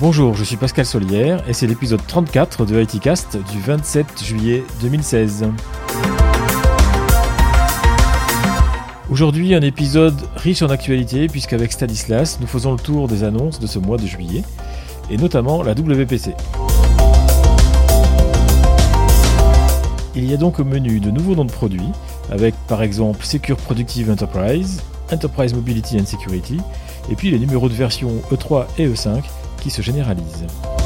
Bonjour, je suis Pascal Solière et c'est l'épisode 34 de ITcast du 27 juillet 2016. Aujourd'hui, un épisode riche en actualité puisqu'avec Stanislas, nous faisons le tour des annonces de ce mois de juillet et notamment la WPC. Il y a donc au menu de nouveaux noms de produits avec par exemple Secure Productive Enterprise, Enterprise Mobility and Security et puis les numéros de version E3 et E5 qui se généralisent.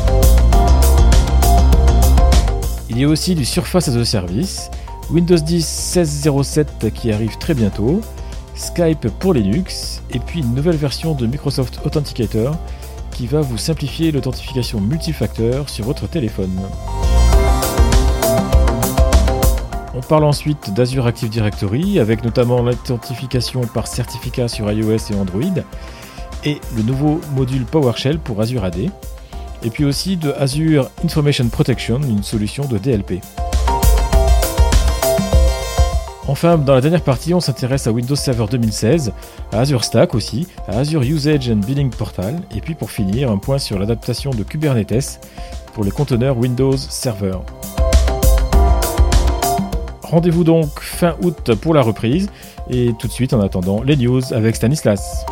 Il y a aussi du Surface as a Service, Windows 10 16.07 qui arrive très bientôt, Skype pour Linux, et puis une nouvelle version de Microsoft Authenticator qui va vous simplifier l'authentification multifacteur sur votre téléphone. On parle ensuite d'Azure Active Directory, avec notamment l'authentification par certificat sur iOS et Android, et le nouveau module PowerShell pour Azure AD, et puis aussi de Azure Information Protection, une solution de DLP. Enfin, dans la dernière partie, on s'intéresse à Windows Server 2016, à Azure Stack aussi, à Azure Usage and Billing Portal, et puis pour finir, un point sur l'adaptation de Kubernetes pour les conteneurs Windows Server. Rendez-vous donc fin août pour la reprise, et tout de suite en attendant les news avec Stanislas.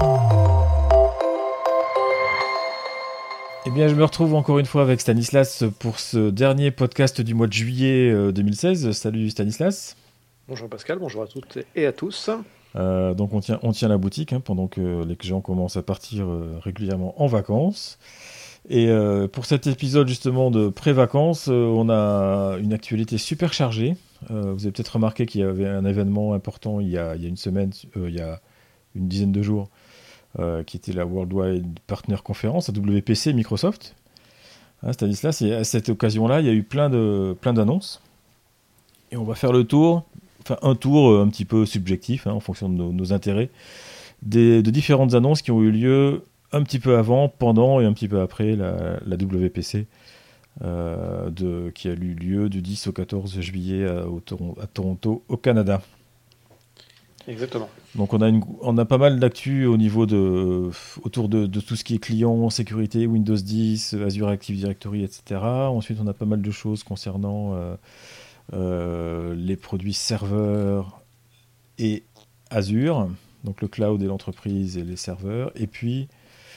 Eh bien, je me retrouve encore une fois avec Stanislas pour ce dernier podcast du mois de juillet 2016. Salut Stanislas. Bonjour Pascal, bonjour à toutes et à tous. Donc on tient la boutique pendant que les gens commencent à partir régulièrement en vacances. Et pour cet épisode justement de pré-vacances, on a une actualité super chargée. Vous avez peut-être remarqué qu'il y avait un événement important il y a une semaine, il y a une dizaine de jours, qui était la Worldwide Partner Conference, la WPC Microsoft. Stanislas, et à cette occasion-là, il y a eu plein d'annonces. Et on va faire le tour, un tour un petit peu subjectif, en fonction de nos intérêts, de différentes annonces qui ont eu lieu un petit peu avant, pendant et un petit peu après la WPC, qui a eu lieu du 10 au 14 juillet à Toronto, au Canada. Exactement. Donc on a pas mal d'actu autour de tout ce qui est client, sécurité, Windows 10, Azure Active Directory, etc. Ensuite on a pas mal de choses concernant les produits serveurs et Azure, donc le cloud et l'entreprise et les serveurs. Et puis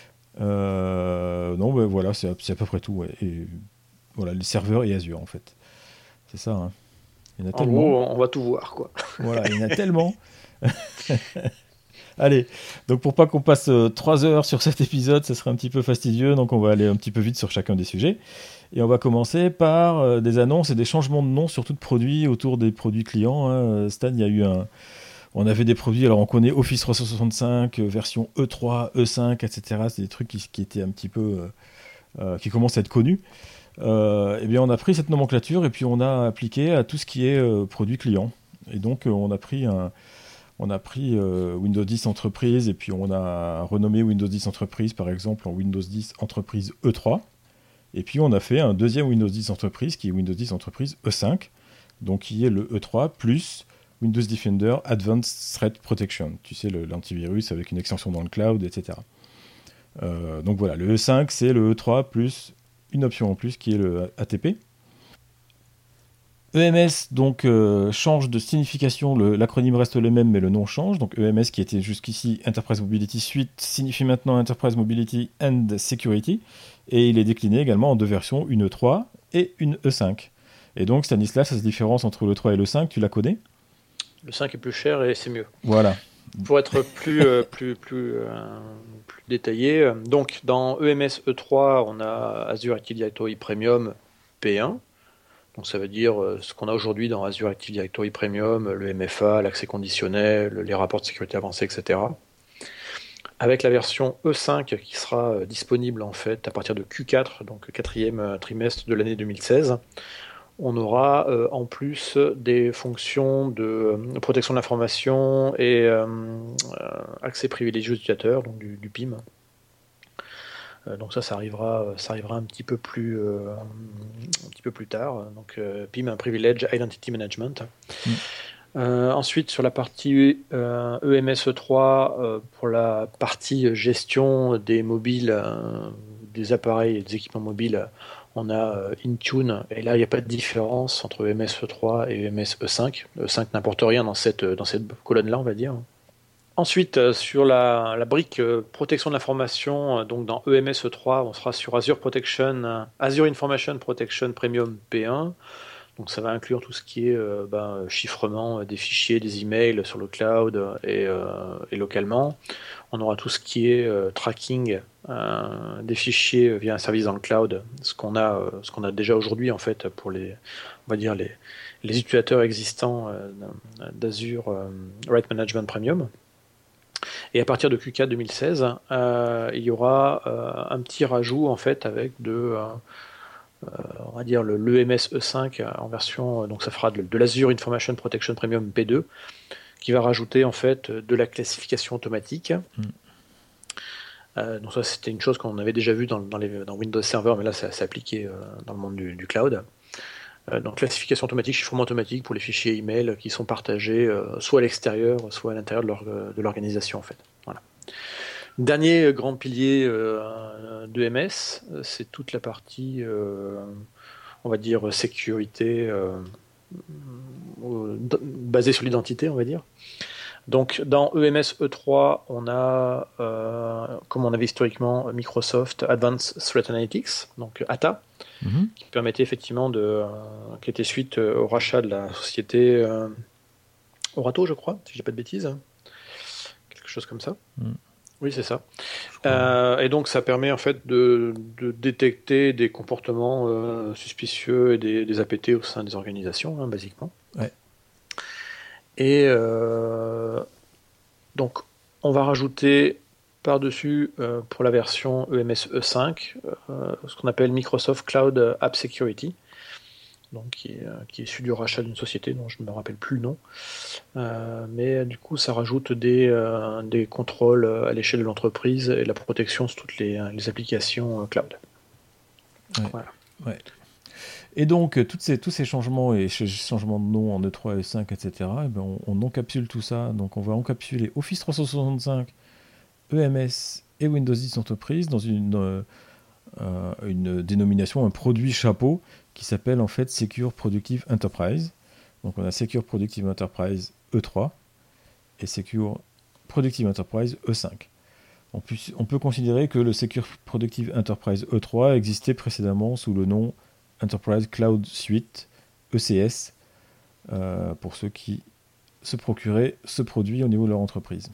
voilà, c'est à peu près tout. Ouais. Et voilà, les serveurs et Azure en fait. C'est ça. Hein. Il y en a tellement. Gros, on va tout voir quoi. Voilà, il y en a tellement. Allez, donc pour pas qu'on passe 3 heures sur cet épisode, ça serait un petit peu fastidieux, donc on va aller un petit peu vite sur chacun des sujets. Et on va commencer par des annonces et des changements de nom sur tout produit autour des produits clients. Stan, il y a eu on avait des produits, alors on connaît Office 365, version E3, E5, etc. C'est des trucs qui étaient un petit peu... qui commencent à être connus. Eh bien on a pris cette nomenclature et puis on a appliqué à tout ce qui est produit client. Et donc on a pris Windows 10 Entreprise et puis on a renommé Windows 10 Entreprise par exemple en Windows 10 Entreprise E3. Et puis on a fait un deuxième Windows 10 Entreprise qui est Windows 10 Entreprise E5, donc qui est le E3 plus Windows Defender Advanced Threat Protection. Tu sais, l'antivirus avec une extension dans le cloud, etc. Donc voilà, le E5 c'est le E3 plus une option en plus qui est le ATP. EMS donc change de signification, l'acronyme reste le même mais le nom change, donc EMS qui était jusqu'ici Enterprise Mobility Suite signifie maintenant Enterprise Mobility and Security et il est décliné également en deux versions, une E3 et une E5. Et donc Stanislas, cette différence entre le 3 et le 5, tu la connais ? Le 5 est plus cher et c'est mieux. Voilà. Pour être plus détaillé, donc dans EMS E3, on a Azure Active Directory Premium P1. Donc ça veut dire ce qu'on a aujourd'hui dans Azure Active Directory Premium, le MFA, l'accès conditionnel, les rapports de sécurité avancés, etc. Avec la version E5 qui sera disponible en fait à partir de Q4, donc quatrième trimestre de l'année 2016, on aura en plus des fonctions de protection de l'information et accès privilégié aux utilisateurs, donc du PIM. Donc ça arrivera un petit peu plus tard. Donc PIM, un Privilege Identity Management. Ensuite, sur la partie EMS3, pour la partie gestion des mobiles des appareils et des équipements mobiles, on a Intune, et là il n'y a pas de différence entre EMS E3 et EMS E5. E5 n'importe rien dans cette colonne-là, on va dire. Ensuite, sur la brique protection de l'information, donc dans EMS E3, on sera sur Azure Information Protection Premium P1. Donc ça va inclure tout ce qui est chiffrement des fichiers, des emails sur le cloud et localement. On aura tout ce qui est tracking des fichiers via un service dans le cloud, ce qu'on a déjà aujourd'hui en fait pour on va dire les utilisateurs existants d'Azure Right Management Premium. Et à partir de Q4 2016, il y aura un petit rajout en fait avec on va dire l'EMS E5 en version, donc ça fera de l'Azure Information Protection Premium P2, qui va rajouter en fait de la classification automatique. Donc ça c'était une chose qu'on avait déjà vu dans Windows Server, mais là ça s'est appliqué dans le monde du cloud. Donc classification automatique, chiffrement automatique pour les fichiers email qui sont partagés soit à l'extérieur, soit à l'intérieur de l'organisation en fait. Voilà. Dernier grand pilier de MS, c'est toute la partie, on va dire, sécurité basée sur l'identité, on va dire. Donc dans EMS E3, on a, comme on avait historiquement, Microsoft Advanced Threat Analytics, donc ATA, qui permettait effectivement qui était suite au rachat de la société Orato, je crois, si je dis pas de bêtises. Quelque chose comme ça. Oui, c'est ça. Et donc, ça permet en fait de détecter des comportements suspicieux et des APT au sein des organisations, hein, basiquement. Ouais. Et donc, on va rajouter par-dessus, pour la version EMS E5, ce qu'on appelle Microsoft Cloud App Security, donc qui est issu du rachat d'une société dont je ne me rappelle plus le nom. Mais du coup, ça rajoute des contrôles à l'échelle de l'entreprise et la protection sur toutes les applications cloud. Ouais. Voilà. Ouais. Et donc, tous ces changements et changements de nom en E3, E5, etc., et ben on encapsule tout ça. Donc, on va encapsuler Office 365, EMS et Windows 10 Entreprise dans une dénomination, un produit chapeau qui s'appelle en fait Secure Productive Enterprise. Donc, on a Secure Productive Enterprise E3 et Secure Productive Enterprise E5. On peut considérer que le Secure Productive Enterprise E3 existait précédemment sous le nom Enterprise Cloud Suite, ECS, pour ceux qui se procuraient ce produit au niveau de leur entreprise.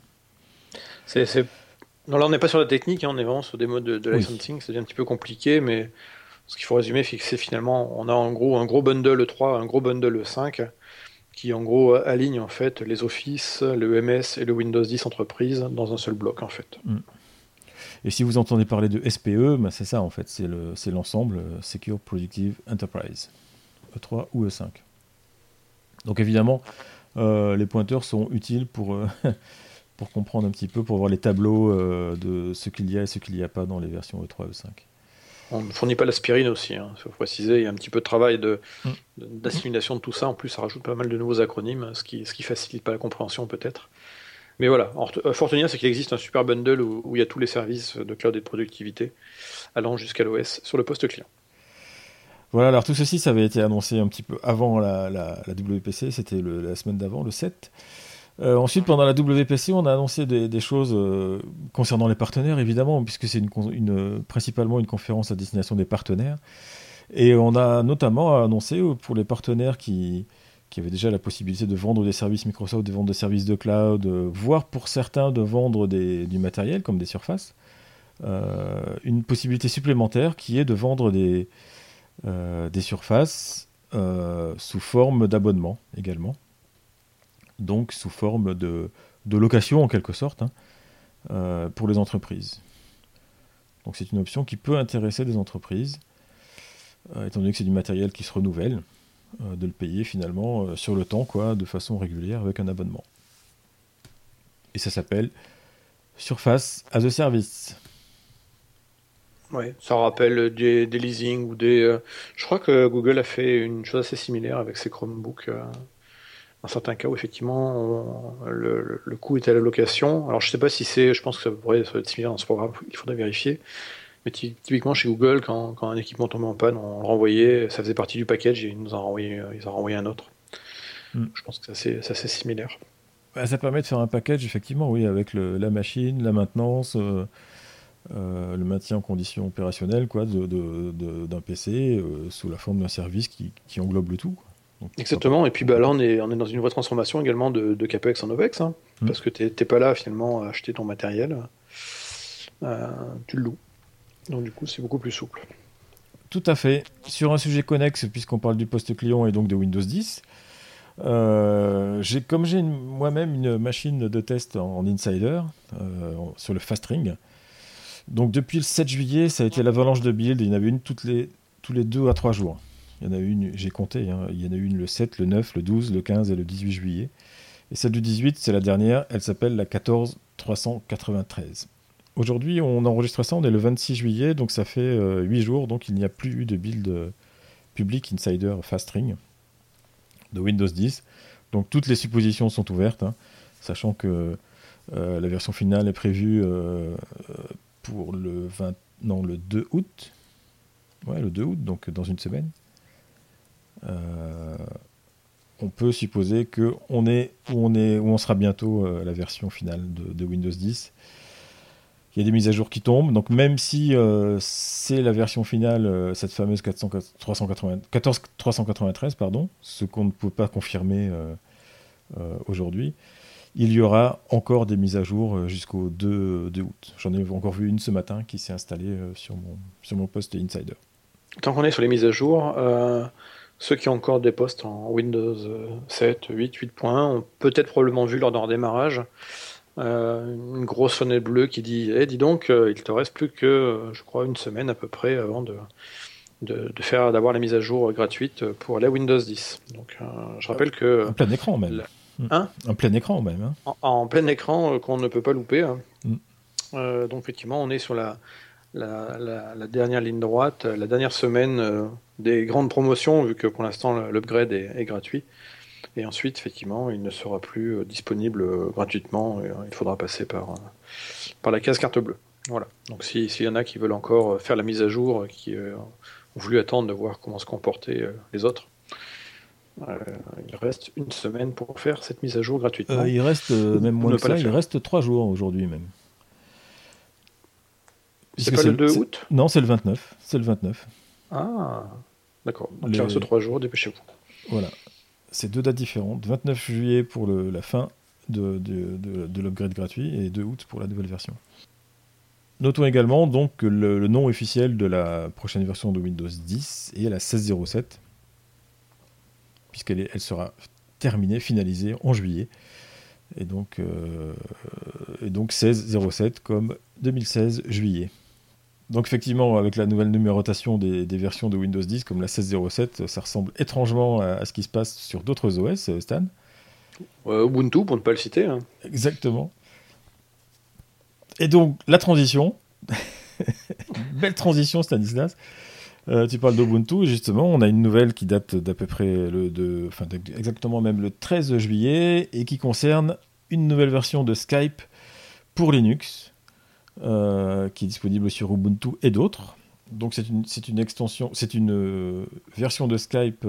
Non, là, on n'est pas sur la technique, hein, on est vraiment sur des modes de licensing, c'est un petit peu compliqué, mais ce qu'il faut résumer, c'est que finalement, on a en gros un gros bundle E3, un gros bundle E5, qui en gros aligne en fait les Office, le EMS et le Windows 10 Entreprise dans un seul bloc en fait. Et si vous entendez parler de SPE, ben c'est ça en fait, c'est l'ensemble Secure Productive Enterprise, E3 ou E5. Donc évidemment, les pointeurs sont utiles pour comprendre un petit peu, pour voir les tableaux de ce qu'il y a et ce qu'il n'y a pas dans les versions E3 et E5. On ne fournit pas l'aspirine aussi, il faut préciser, il y a un petit peu de travail d'assimilation de tout ça, en plus ça rajoute pas mal de nouveaux acronymes, ce qui facilite pas la compréhension peut-être. Mais voilà, faut retenir, c'est qu'il existe un super bundle où il y a tous les services de cloud et de productivité, allant jusqu'à l'OS sur le poste client. Voilà, alors tout ceci, ça avait été annoncé un petit peu avant la WPC, c'était la semaine d'avant, le 7. Ensuite, pendant la WPC, on a annoncé des choses concernant les partenaires, évidemment, puisque c'est principalement une conférence à destination des partenaires. Et on a notamment annoncé pour les partenaires qui avaient déjà la possibilité de vendre des services Microsoft, de vendre des services de cloud, voire pour certains de vendre du matériel, comme des surfaces, une possibilité supplémentaire qui est de vendre des surfaces sous forme d'abonnement également. Donc sous forme de location en quelque sorte, hein, pour les entreprises. Donc c'est une option qui peut intéresser des entreprises, étant donné que c'est du matériel qui se renouvelle, de le payer finalement sur le temps, quoi, de façon régulière avec un abonnement. Et ça s'appelle Surface as a Service. Ouais, ça rappelle des leasing ou des. Je crois que Google a fait une chose assez similaire avec ses Chromebooks. Dans certains cas où effectivement le coût est à la location. Alors je sais pas si je pense que ça pourrait être similaire dans ce programme, il faudrait vérifier. Mais typiquement chez Google, quand un équipement tombait en panne, on le renvoyait, ça faisait partie du package et ils en renvoyaient un autre. Mm. Je pense que c'est assez similaire. Bah, ça permet de faire un package, effectivement, oui, avec la machine, la maintenance, le maintien en condition opérationnelle quoi, d'un PC sous la forme d'un service qui englobe le tout, quoi. Donc, pourquoi pas. Exactement, et puis bah, là on est dans une vraie transformation également de CAPEX en OPEX, hein, Mm. parce que t'es pas là finalement à acheter ton matériel, tu le loues. Donc du coup c'est beaucoup plus souple. Tout à fait. Sur un sujet connexe, puisqu'on parle du poste client et donc de Windows 10, comme j'ai moi-même une machine de test en Insider sur le Fast Ring, donc depuis le 7 juillet, ça a été l'avalanche de build. Il y en avait une tous les 2 à 3 jours. Il y en a une, j'ai compté, hein, il y en a une le 7, le 9, le 12, le 15 et le 18 juillet. Et celle du 18, c'est la dernière, elle s'appelle la 14393. Aujourd'hui, on enregistre ça, on est le 26 juillet, donc ça fait 8 jours, donc il n'y a plus eu de build public Insider Fast Ring de Windows 10. Donc toutes les suppositions sont ouvertes, hein, sachant que la version finale est prévue pour le 2 août. Ouais, le 2 août, donc dans une semaine. On peut supposer que on sera bientôt à la version finale de Windows 10. Il y a des mises à jour qui tombent, donc même si c'est la version finale, cette fameuse 14393, pardon, ce qu'on ne peut pas confirmer aujourd'hui, il y aura encore des mises à jour jusqu'au 2 août. J'en ai encore vu une ce matin qui s'est installée sur mon poste Insider. Tant qu'on est sur les mises à jour, ceux qui ont encore des postes en Windows 7, 8, 8.1 ont peut-être probablement vu lors de leur démarrage une grosse fenêtre bleue qui dit « Eh, dis donc, il te reste plus que, je crois, une semaine à peu près avant d'avoir la mise à jour gratuite pour la Windows 10. » Donc, je rappelle que... En plein écran même. Hein, en plein écran même. Hein. en plein écran qu'on ne peut pas louper. Hein. Donc, effectivement, on est sur la dernière ligne droite, la dernière semaine des grandes promotions, vu que pour l'instant l'upgrade est gratuit. Et ensuite, effectivement, il ne sera plus disponible gratuitement. Il faudra passer par la case carte bleue. Voilà. Donc s'il y en a qui veulent encore faire la mise à jour, qui ont voulu attendre de voir comment se comportaient les autres, il reste une semaine pour faire cette mise à jour gratuitement. Il reste même moins que ça, il reste 3 jours aujourd'hui même. C'est pas le 2 août ? Non, c'est le 29. C'est le 29. Ah, d'accord. Donc il reste 3 jours, dépêchez-vous. Voilà. C'est 2 dates différentes. 29 juillet pour la fin de l'upgrade gratuit et 2 août pour la nouvelle version. Notons également donc que le nom officiel de la prochaine version de Windows 10 est la 16.07, puisqu'elle sera terminée, finalisée en juillet. Et donc 16.07 comme 2016 juillet. Donc effectivement, avec la nouvelle numérotation des versions de Windows 10, comme la 16.07, ça ressemble étrangement à ce qui se passe sur d'autres OS, Stan. Ubuntu, pour ne pas le citer. Hein. Exactement. Et donc, la transition. Belle transition, Stanislas. Tu parles d'Ubuntu, et justement, on a une nouvelle qui date d'à peu près exactement même le 13 juillet, et qui concerne une nouvelle version de Skype pour Linux. Qui est disponible sur Ubuntu et d'autres. Donc c'est une extension, c'est une version de Skype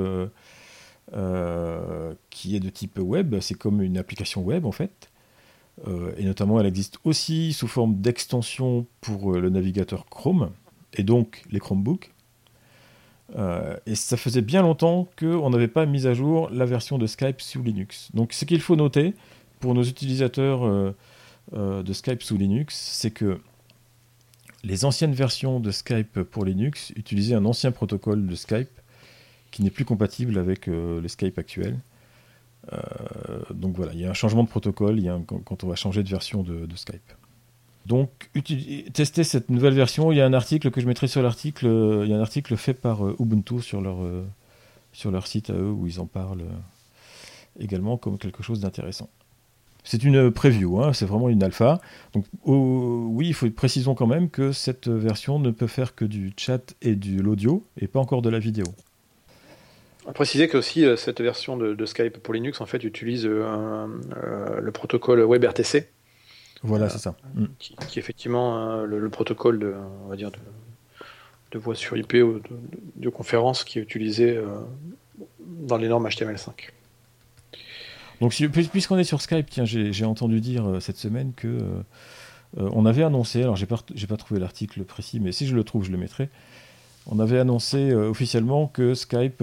qui est de type web. C'est comme une application web en fait. Et notamment, elle existe aussi sous forme d'extension pour le navigateur Chrome et donc les Chromebooks. Et ça faisait bien longtemps qu'on n'avait pas mis à jour la version de Skype sous Linux. Donc ce qu'il faut noter pour nos utilisateurs de Skype sous Linux, c'est que les anciennes versions de Skype pour Linux utilisaient un ancien protocole de Skype qui n'est plus compatible avec les Skype actuels. Donc voilà, il y a un changement de protocole quand on va changer de version de Skype. Donc, tester cette nouvelle version, il y a un article que je mettrai sur l'article, il y a un article fait par Ubuntu sur leur site à eux où ils en parlent également comme quelque chose d'intéressant. C'est une preview, hein, c'est vraiment une alpha. Donc, oui, précisons quand même que cette version ne peut faire que du chat et de l'audio, et pas encore de la vidéo. On va préciser que aussi cette version de Skype pour Linux en fait utilise le protocole WebRTC, Voilà, c'est ça. Qui est effectivement le protocole on va dire de voix sur IP ou de conférence qui est utilisé dans les normes HTML5. Donc, puisqu'on est sur Skype, tiens, j'ai entendu dire cette semaine que on avait annoncé, alors j'ai pas trouvé l'article précis, mais si je le trouve, je le mettrai. On avait annoncé officiellement que Skype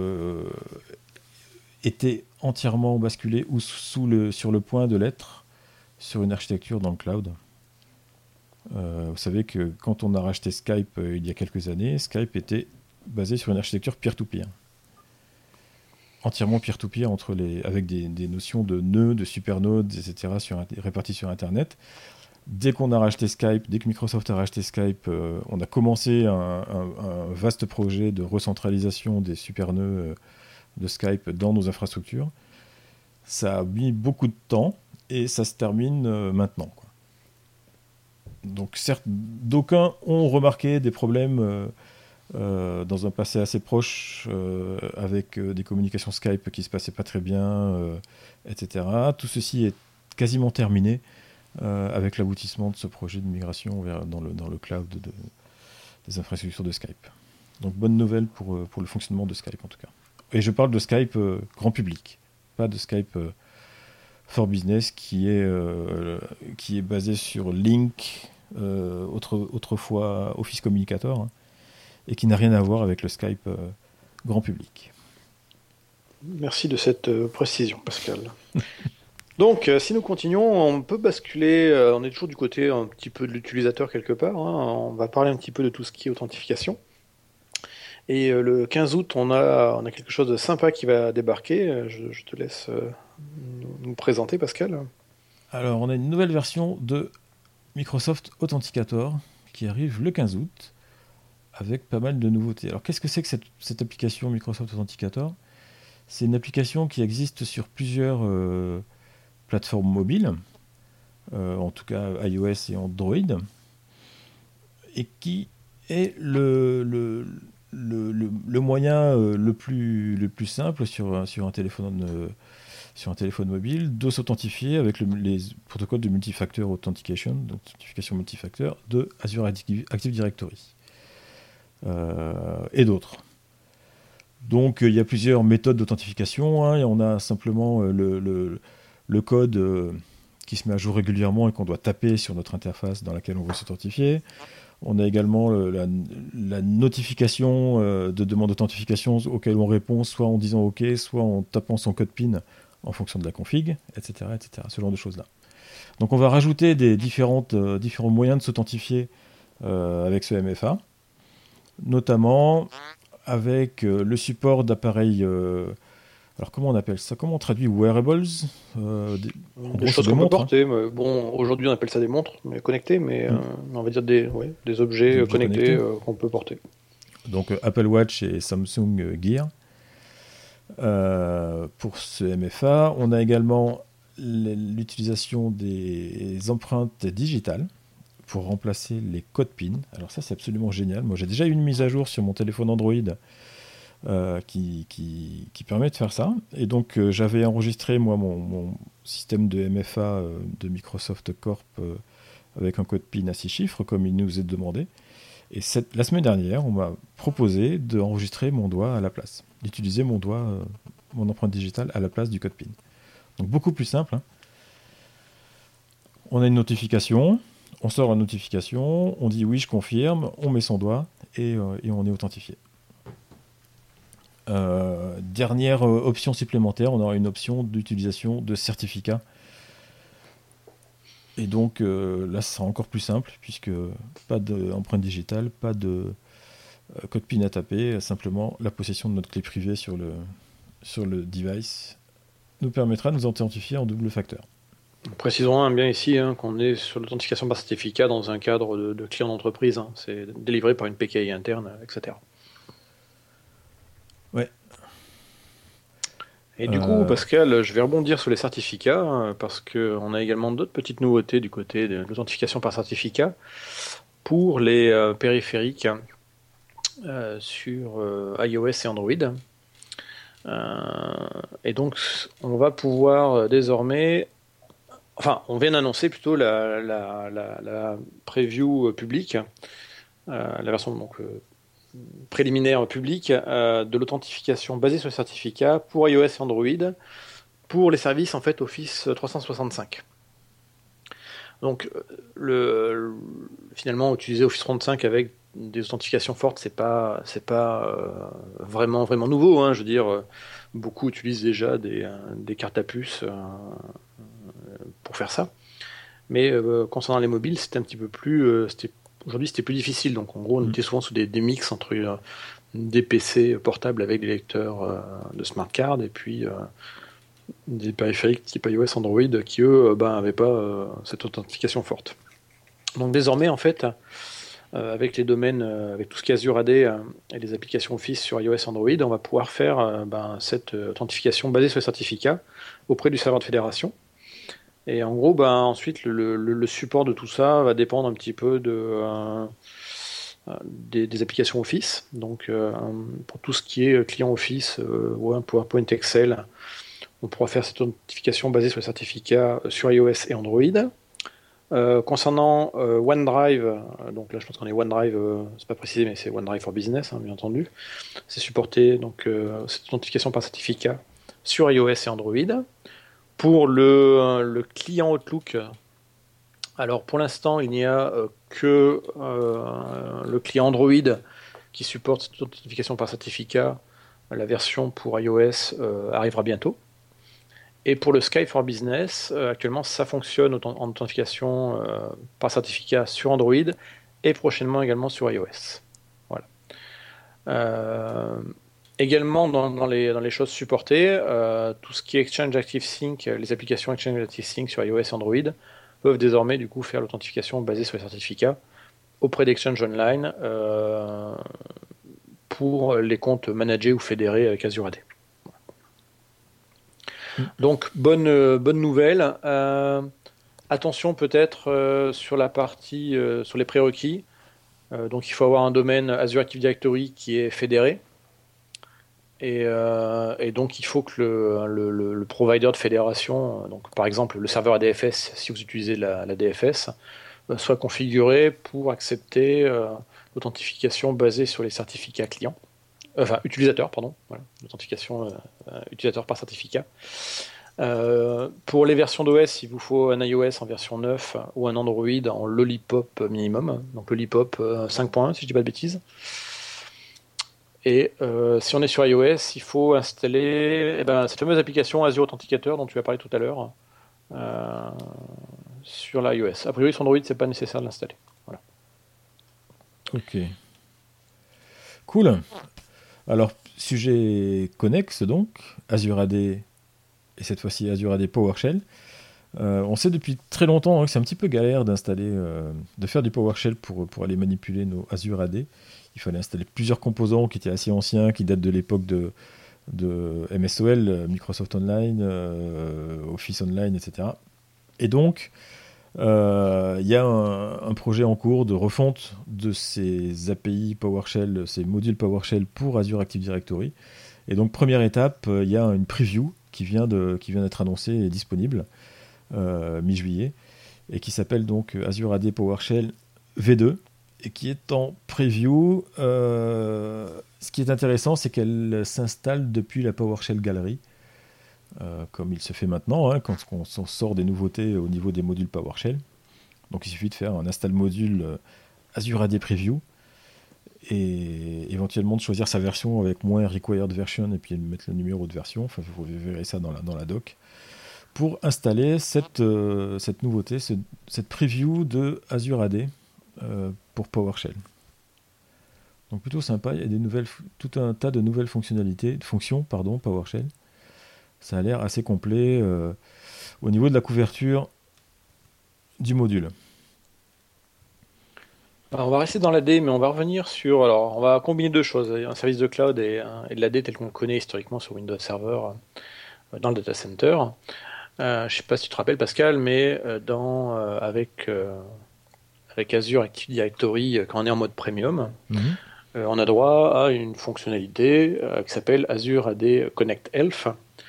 était entièrement basculé ou sur le point de l'être sur une architecture dans le cloud. Vous savez que quand on a racheté Skype il y a quelques années, Skype était basé sur une architecture peer-to-peer. Entièrement peer-to-peer avec des notions de nœuds, de supernodes, etc. répartis sur Internet. Dès qu'on a racheté Skype, dès que Microsoft a racheté Skype, on a commencé un vaste projet de recentralisation des supernœuds de Skype dans nos infrastructures. Ça a mis beaucoup de temps et ça se termine maintenant, quoi. Donc certes, d'aucuns ont remarqué des problèmes dans un passé assez proche avec des communications Skype qui se passaient pas très bien, etc. Tout ceci est quasiment terminé avec l'aboutissement de ce projet de migration dans le cloud des infrastructures de Skype. Donc bonne nouvelle pour le fonctionnement de Skype en tout cas. Et je parle de Skype grand public, pas de Skype for Business qui est basé sur Lync, autrefois Office Communicator, hein, et qui n'a rien à voir avec le Skype grand public. Merci de cette précision, Pascal. Donc, si nous continuons, on peut basculer, on est toujours du côté un petit peu de l'utilisateur quelque part, hein, on va parler un petit peu de tout ce qui est authentification. Et le 15 août, on a quelque chose de sympa qui va débarquer. Je te laisse nous présenter, Pascal. Alors, on a une nouvelle version de Microsoft Authenticator qui arrive le 15 août avec pas mal de nouveautés. Alors, qu'est-ce que c'est que cette application Microsoft Authenticator ? C'est une application qui existe sur plusieurs plateformes mobiles, en tout cas iOS et Android, et qui est le moyen le plus simple sur un téléphone mobile de s'authentifier avec les protocoles de multifactor authentication, donc authentification multifacteur de Azure Active Directory et d'autres. Donc il y a plusieurs méthodes d'authentification, hein, et on a simplement le code qui se met à jour régulièrement et qu'on doit taper sur notre interface dans laquelle on veut s'authentifier. On a également la notification de demande d'authentification auquel on répond soit en disant OK, soit en tapant son code PIN en fonction de la config, etc., etc. Ce genre de choses-là. Donc on va rajouter des différents moyens de s'authentifier avec ce MFA, notamment avec le support d'appareils... alors comment on appelle ça ? Comment on traduit wearables ? Des choses qu'on peut porter. Mais bon, aujourd'hui on appelle ça des montres mais connectées, mais on va dire des objets connectés qu'on peut porter. Donc Apple Watch et Samsung Gear. Pour ce MFA, on a également l'utilisation des empreintes digitales pour remplacer les codes PIN. Alors ça, c'est absolument génial. Moi, j'ai déjà eu une mise à jour sur mon téléphone Android qui permet de faire ça. Et donc, j'avais enregistré, moi, mon système de MFA de Microsoft Corp avec un code PIN à 6 chiffres, comme il nous est demandé. Et la semaine dernière, on m'a proposé d'enregistrer mon doigt à la place, d'utiliser mon empreinte digitale à la place du code PIN. Donc, beaucoup plus simple, hein. On a une notification, on sort la notification, on dit oui, je confirme, on met son doigt et on est authentifié. Dernière option supplémentaire, on aura une option d'utilisation de certificat. Et donc là, ce sera encore plus simple, puisque pas d'empreinte digitale, pas de code PIN à taper, simplement la possession de notre clé privée sur le device nous permettra de nous authentifier en double facteur. Précisons bien ici qu'on est sur l'authentification par certificat dans un cadre de client d'entreprise. C'est délivré par une PKI interne, etc. Ouais. Et du coup, Pascal, je vais rebondir sur les certificats, parce qu'on a également d'autres petites nouveautés du côté de l'authentification par certificat pour les périphériques sur iOS et Android. Et donc, on va pouvoir désormais enfin, on vient d'annoncer plutôt la preview publique, la version donc, préliminaire publique de l'authentification basée sur le certificat pour iOS et Android pour les services en fait Office 365. Donc, finalement, utiliser Office 365 avec des authentifications fortes, c'est pas vraiment nouveau. Hein. Je veux dire, beaucoup utilisent déjà des cartes à puce pour faire ça. Mais concernant les mobiles, c'était un petit peu plus. Aujourd'hui, c'était plus difficile. Donc, en gros, on était souvent sous des mix entre des PC portables avec des lecteurs de smart card et puis des périphériques type iOS, Android qui eux n'avaient pas cette authentification forte. Donc désormais en fait avec les domaines, avec tout ce qui est Azure AD et les applications Office sur iOS, Android, on va pouvoir faire cette authentification basée sur les certificats auprès du serveur de fédération. Et en gros, ensuite le support de tout ça va dépendre un petit peu des applications Office. Donc pour tout ce qui est client Office, PowerPoint, Excel, on pourra faire cette authentification basée sur les certificats sur iOS et Android. Concernant OneDrive, donc là je pense qu'on est OneDrive, c'est pas précisé, mais c'est OneDrive for Business, hein, bien entendu. C'est supporté donc cette authentification par certificat sur iOS et Android. Pour le client Outlook, alors pour l'instant il n'y a que le client Android qui supporte cette authentification par certificat. La version pour iOS arrivera bientôt. Et pour le Skype for Business, actuellement, ça fonctionne en authentification par certificat sur Android et prochainement également sur iOS. Voilà. Également, dans les choses supportées, tout ce qui est Exchange ActiveSync, les applications Exchange ActiveSync sur iOS et Android peuvent désormais du coup faire l'authentification basée sur les certificats auprès d'Exchange Online pour les comptes managés ou fédérés avec Azure AD. Donc, bonne nouvelle. Attention peut-être sur la partie, sur les prérequis. Donc, il faut avoir un domaine Azure Active Directory qui est fédéré. Et donc, il faut que le provider de fédération, donc par exemple le serveur ADFS, si vous utilisez la DFS, soit configuré pour accepter l'authentification basée sur les certificats clients. Enfin, utilisateur, pardon. Voilà, l'authentification utilisateur par certificat. Pour les versions d'OS, il vous faut un iOS en version 9 ou un Android en Lollipop minimum. Donc Lollipop 5.1, si je dis pas de bêtises. Et si on est sur iOS, il faut installer cette fameuse application Azure Authenticator dont tu as parlé tout à l'heure sur l'iOS. A priori, sur Android, c'est pas nécessaire de l'installer. Voilà. Ok. Cool. Alors, sujet connexe donc, Azure AD et cette fois-ci Azure AD PowerShell. On sait depuis très longtemps que c'est un petit peu galère d'installer, de faire du PowerShell pour aller manipuler nos Azure AD. Il fallait installer plusieurs composants qui étaient assez anciens, qui datent de l'époque de MSOL, Microsoft Online, Office Online, etc. Et donc, il y a un projet en cours de refonte de ces API PowerShell, ces modules PowerShell pour Azure Active Directory. Et donc, première étape, il y a une preview qui vient d'être annoncée et disponible mi-juillet, et qui s'appelle donc Azure AD PowerShell V2, et qui est en preview. Ce qui est intéressant, c'est qu'elle s'installe depuis la PowerShell Gallery, comme il se fait maintenant, quand on sort des nouveautés au niveau des modules PowerShell. Donc il suffit de faire un install module Azure AD Preview, et éventuellement de choisir sa version avec moins required version, et puis mettre le numéro de version. Enfin, vous verrez ça dans la doc, pour installer cette nouveauté, cette preview de Azure AD pour PowerShell. Donc plutôt sympa, il y a tout un tas de nouvelles fonctions PowerShell. Ça a l'air assez complet au niveau de la couverture du module. Alors, on va rester dans l'AD, mais on va revenir sur... Alors, on va combiner deux choses, un service de cloud et de l'AD tel qu'on le connaît historiquement sur Windows Server dans le data center. Je ne sais pas si tu te rappelles, Pascal, mais avec Azure Active Directory, quand on est en mode premium, on a droit à une fonctionnalité qui s'appelle Azure AD Connect Elf,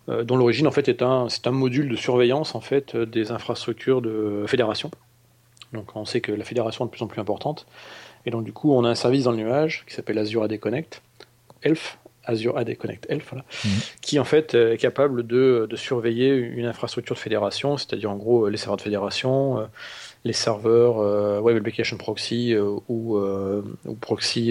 dont l'origine en fait c'est un module de surveillance en fait des infrastructures de fédération. Donc on sait que la fédération est de plus en plus importante, et donc du coup on a un service dans le nuage qui s'appelle Azure AD Connect, ELF, Azure AD Connect ELF, voilà, qui en fait est capable de surveiller une infrastructure de fédération, c'est-à-dire en gros les serveurs de fédération, les serveurs Web Application Proxy ou proxy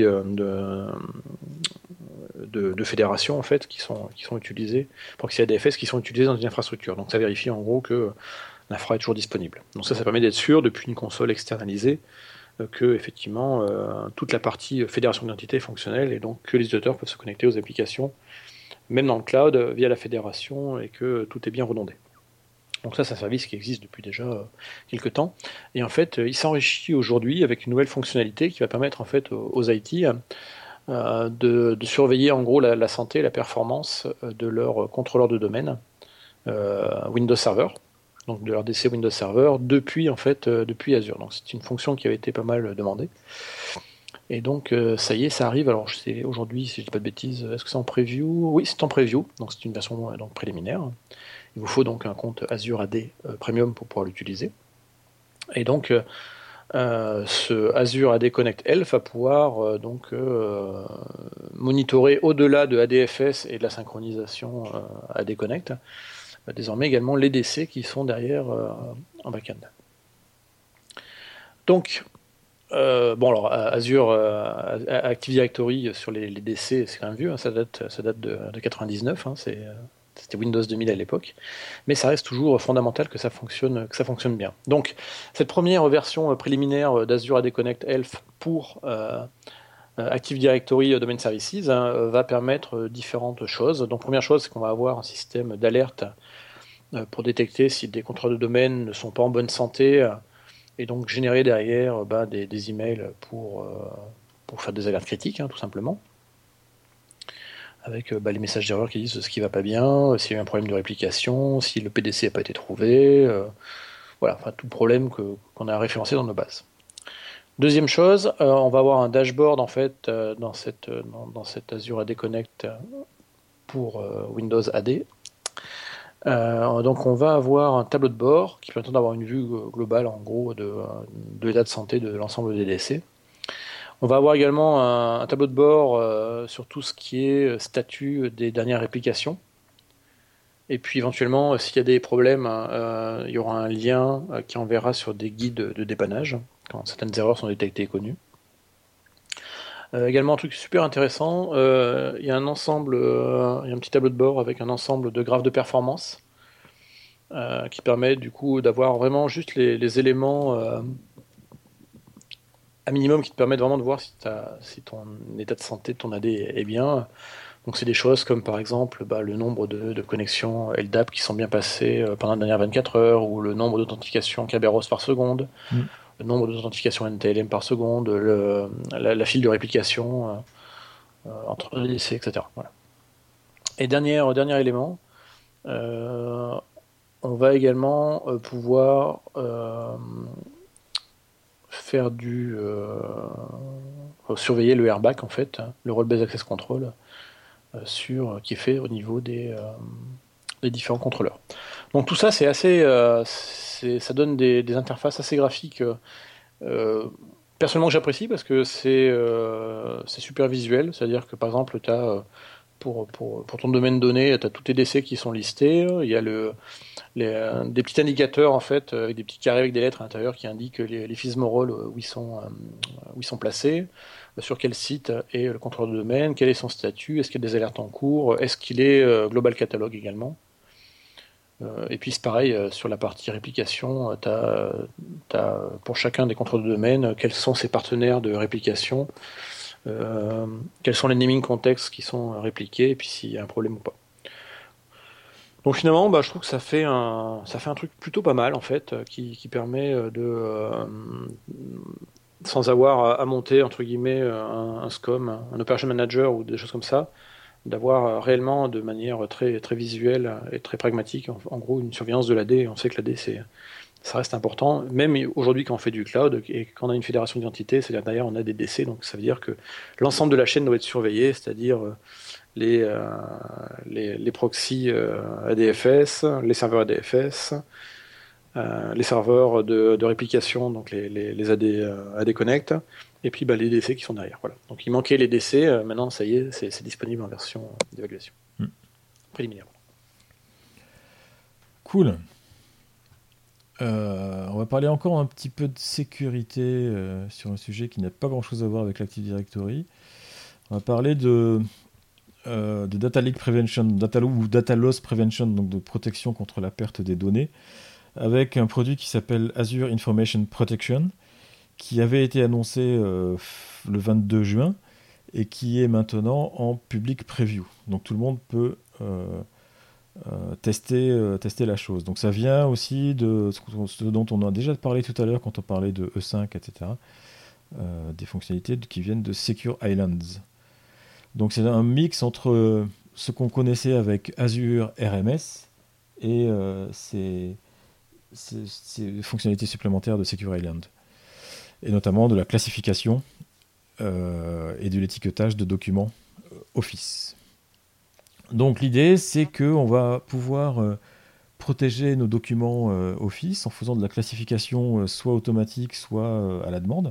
de fédération en fait qui sont utilisés, proxy ADFS qui sont utilisés dans une infrastructure. Donc ça vérifie en gros que l'infra est toujours disponible. Donc ça permet d'être sûr depuis une console externalisée que effectivement toute la partie fédération d'identité est fonctionnelle et donc que les utilisateurs peuvent se connecter aux applications même dans le cloud via la fédération et que tout est bien redondé. Donc ça, c'est un service qui existe depuis déjà quelques temps. Et en fait, il s'enrichit aujourd'hui avec une nouvelle fonctionnalité qui va permettre en fait aux IT de surveiller en gros la santé et la performance de leur contrôleur de domaine Windows Server, donc de leur DC Windows Server depuis Azure. Donc c'est une fonction qui avait été pas mal demandée. Et donc ça y est, ça arrive. Alors je sais aujourd'hui, si je dis pas de bêtises, est-ce que c'est en preview? Oui, c'est en preview. Donc c'est une version donc préliminaire. Il vous faut donc un compte Azure AD Premium pour pouvoir l'utiliser. Et donc ce Azure AD Connect ELF va pouvoir monitorer au-delà de ADFS et de la synchronisation AD Connect, désormais également les DC qui sont derrière en back-end. Donc, alors Azure Active Directory sur les DC, c'est quand même vieux, hein, ça date de 99, hein, c'était Windows 2000 à l'époque, mais ça reste toujours fondamental que ça fonctionne bien. Donc, cette première version préliminaire d'Azure AD Connect ELF pour Active Directory Domain Services va permettre différentes choses. Donc, première chose, c'est qu'on va avoir un système d'alerte pour détecter si des contrôleurs de domaine ne sont pas en bonne santé et donc générer derrière des emails pour faire des alertes critiques, hein, tout simplement. Avec les messages d'erreur qui disent ce qui va pas bien, s'il y a eu un problème de réplication, si le PDC n'a pas été trouvé, voilà, enfin tout problème qu'on a référencé dans nos bases. Deuxième chose, on va avoir un dashboard en fait dans cette Azure AD Connect pour Windows AD. Donc on va avoir un tableau de bord qui permet d'avoir une vue globale en gros de l'état de santé de l'ensemble des DC. On va avoir également un tableau de bord sur tout ce qui est statut des dernières réplications. Et puis éventuellement, s'il y a des problèmes, il y aura un lien qui enverra sur des guides de dépannage, quand certaines erreurs sont détectées et connues. Également un truc super intéressant, il y a un ensemble, il y a un petit tableau de bord avec un ensemble de graphes de performance qui permet du coup d'avoir vraiment juste les éléments à minimum qui te permettent vraiment de voir si ton état de santé de ton AD est bien. Donc c'est des choses comme par exemple le nombre de connexions LDAP qui sont bien passées pendant les dernières 24 heures, ou le nombre d'authentifications Kerberos par seconde, le nombre d'authentifications NTLM par seconde, la file de réplication entre les DC, etc. Voilà. Et dernier élément, on va également pouvoir faire surveiller le RBAC en fait, le Role Based Access Control, qui est fait au niveau des différents contrôleurs. Donc tout ça c'est assez, ça donne des interfaces assez graphiques. Personnellement que j'apprécie parce que c'est super visuel, c'est-à-dire que par exemple tu as pour ton domaine donné, tu as tous tes DC qui sont listés, il y a des petits indicateurs en fait, avec des petits carrés avec des lettres à l'intérieur qui indiquent les FISMO rôles où ils sont placés, sur quel site est le contrôleur de domaine, quel est son statut, est-ce qu'il y a des alertes en cours, est-ce qu'il est Global Catalog également. Et puis c'est pareil, sur la partie réplication, t'as pour chacun des contrôleurs de domaine, quels sont ses partenaires de réplication, quels sont les naming contexts qui sont répliqués, et puis s'il y a un problème ou pas. Donc finalement, je trouve que ça fait un truc plutôt pas mal en fait, qui permet sans avoir à monter entre guillemets un SCOM, un Operation Manager ou des choses comme ça, d'avoir réellement de manière très très visuelle et très pragmatique, en gros une surveillance de l'AD. On sait que l'AD c'est ça reste important. Même aujourd'hui, quand on fait du cloud et quand on a une fédération d'identité, c'est-à-dire derrière, on a des DC, donc ça veut dire que l'ensemble de la chaîne doit être surveillé, c'est-à-dire les proxys ADFS, les serveurs ADFS, les serveurs de réplication, donc les AD Connect, et puis les DC qui sont derrière. Voilà. Donc il manquait les DC, maintenant ça y est, c'est disponible en version d'évaluation préliminaire. Cool. On va parler encore un petit peu de sécurité sur un sujet qui n'a pas grand-chose à voir avec l'Active Directory. On va parler de Data Leak Prevention, ou Data Loss Prevention, donc de protection contre la perte des données, avec un produit qui s'appelle Azure Information Protection, qui avait été annoncé le 22 juin et qui est maintenant en public preview. Donc tout le monde peut tester la chose. Donc ça vient aussi de ce dont on a déjà parlé tout à l'heure quand on parlait de E5, etc. Des fonctionnalités qui viennent de Secure Islands. Donc c'est un mix entre ce qu'on connaissait avec Azure RMS et ces fonctionnalités supplémentaires de Secure Island. Et notamment de la classification et de l'étiquetage de documents Office. Donc l'idée, c'est qu'on va pouvoir protéger nos documents Office en faisant de la classification soit automatique, soit à la demande,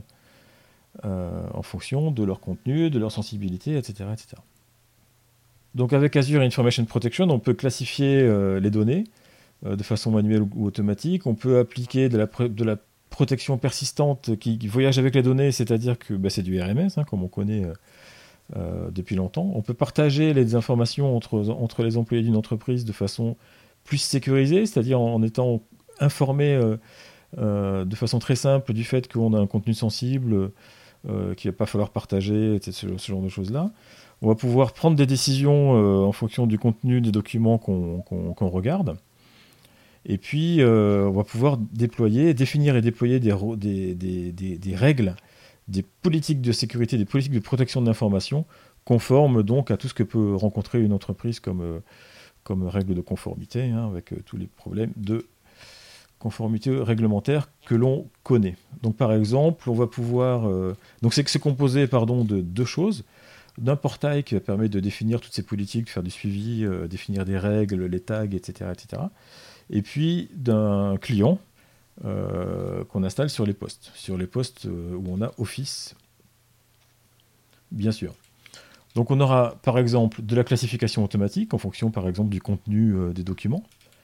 en fonction de leur contenu, de leur sensibilité, etc., etc. Donc avec Azure Information Protection, on peut classifier les données de façon manuelle ou automatique. On peut appliquer de la protection persistante qui voyage avec les données, c'est-à-dire que c'est du RMS, comme on connaît depuis longtemps. On peut partager les informations entre les employés d'une entreprise de façon plus sécurisée, c'est-à-dire en étant informé de façon très simple du fait qu'on a un contenu sensible qu'il ne va pas falloir partager, ce genre de choses-là. On va pouvoir prendre des décisions en fonction du contenu des documents qu'on regarde. Et puis, on va pouvoir définir et déployer des règles, des politiques de sécurité, des politiques de protection de l'information conformes donc à tout ce que peut rencontrer une entreprise comme règle de conformité, avec tous les problèmes de conformité réglementaire que l'on connaît. Donc par exemple, on va pouvoir... donc c'est composé de deux choses. D'un portail qui va permettre de définir toutes ces politiques, de faire du suivi, définir des règles, les tags, etc., etc. Et puis d'un client qu'on installe sur les postes où on a Office, bien sûr. Donc on aura par exemple de la classification automatique en fonction par exemple du contenu des documents,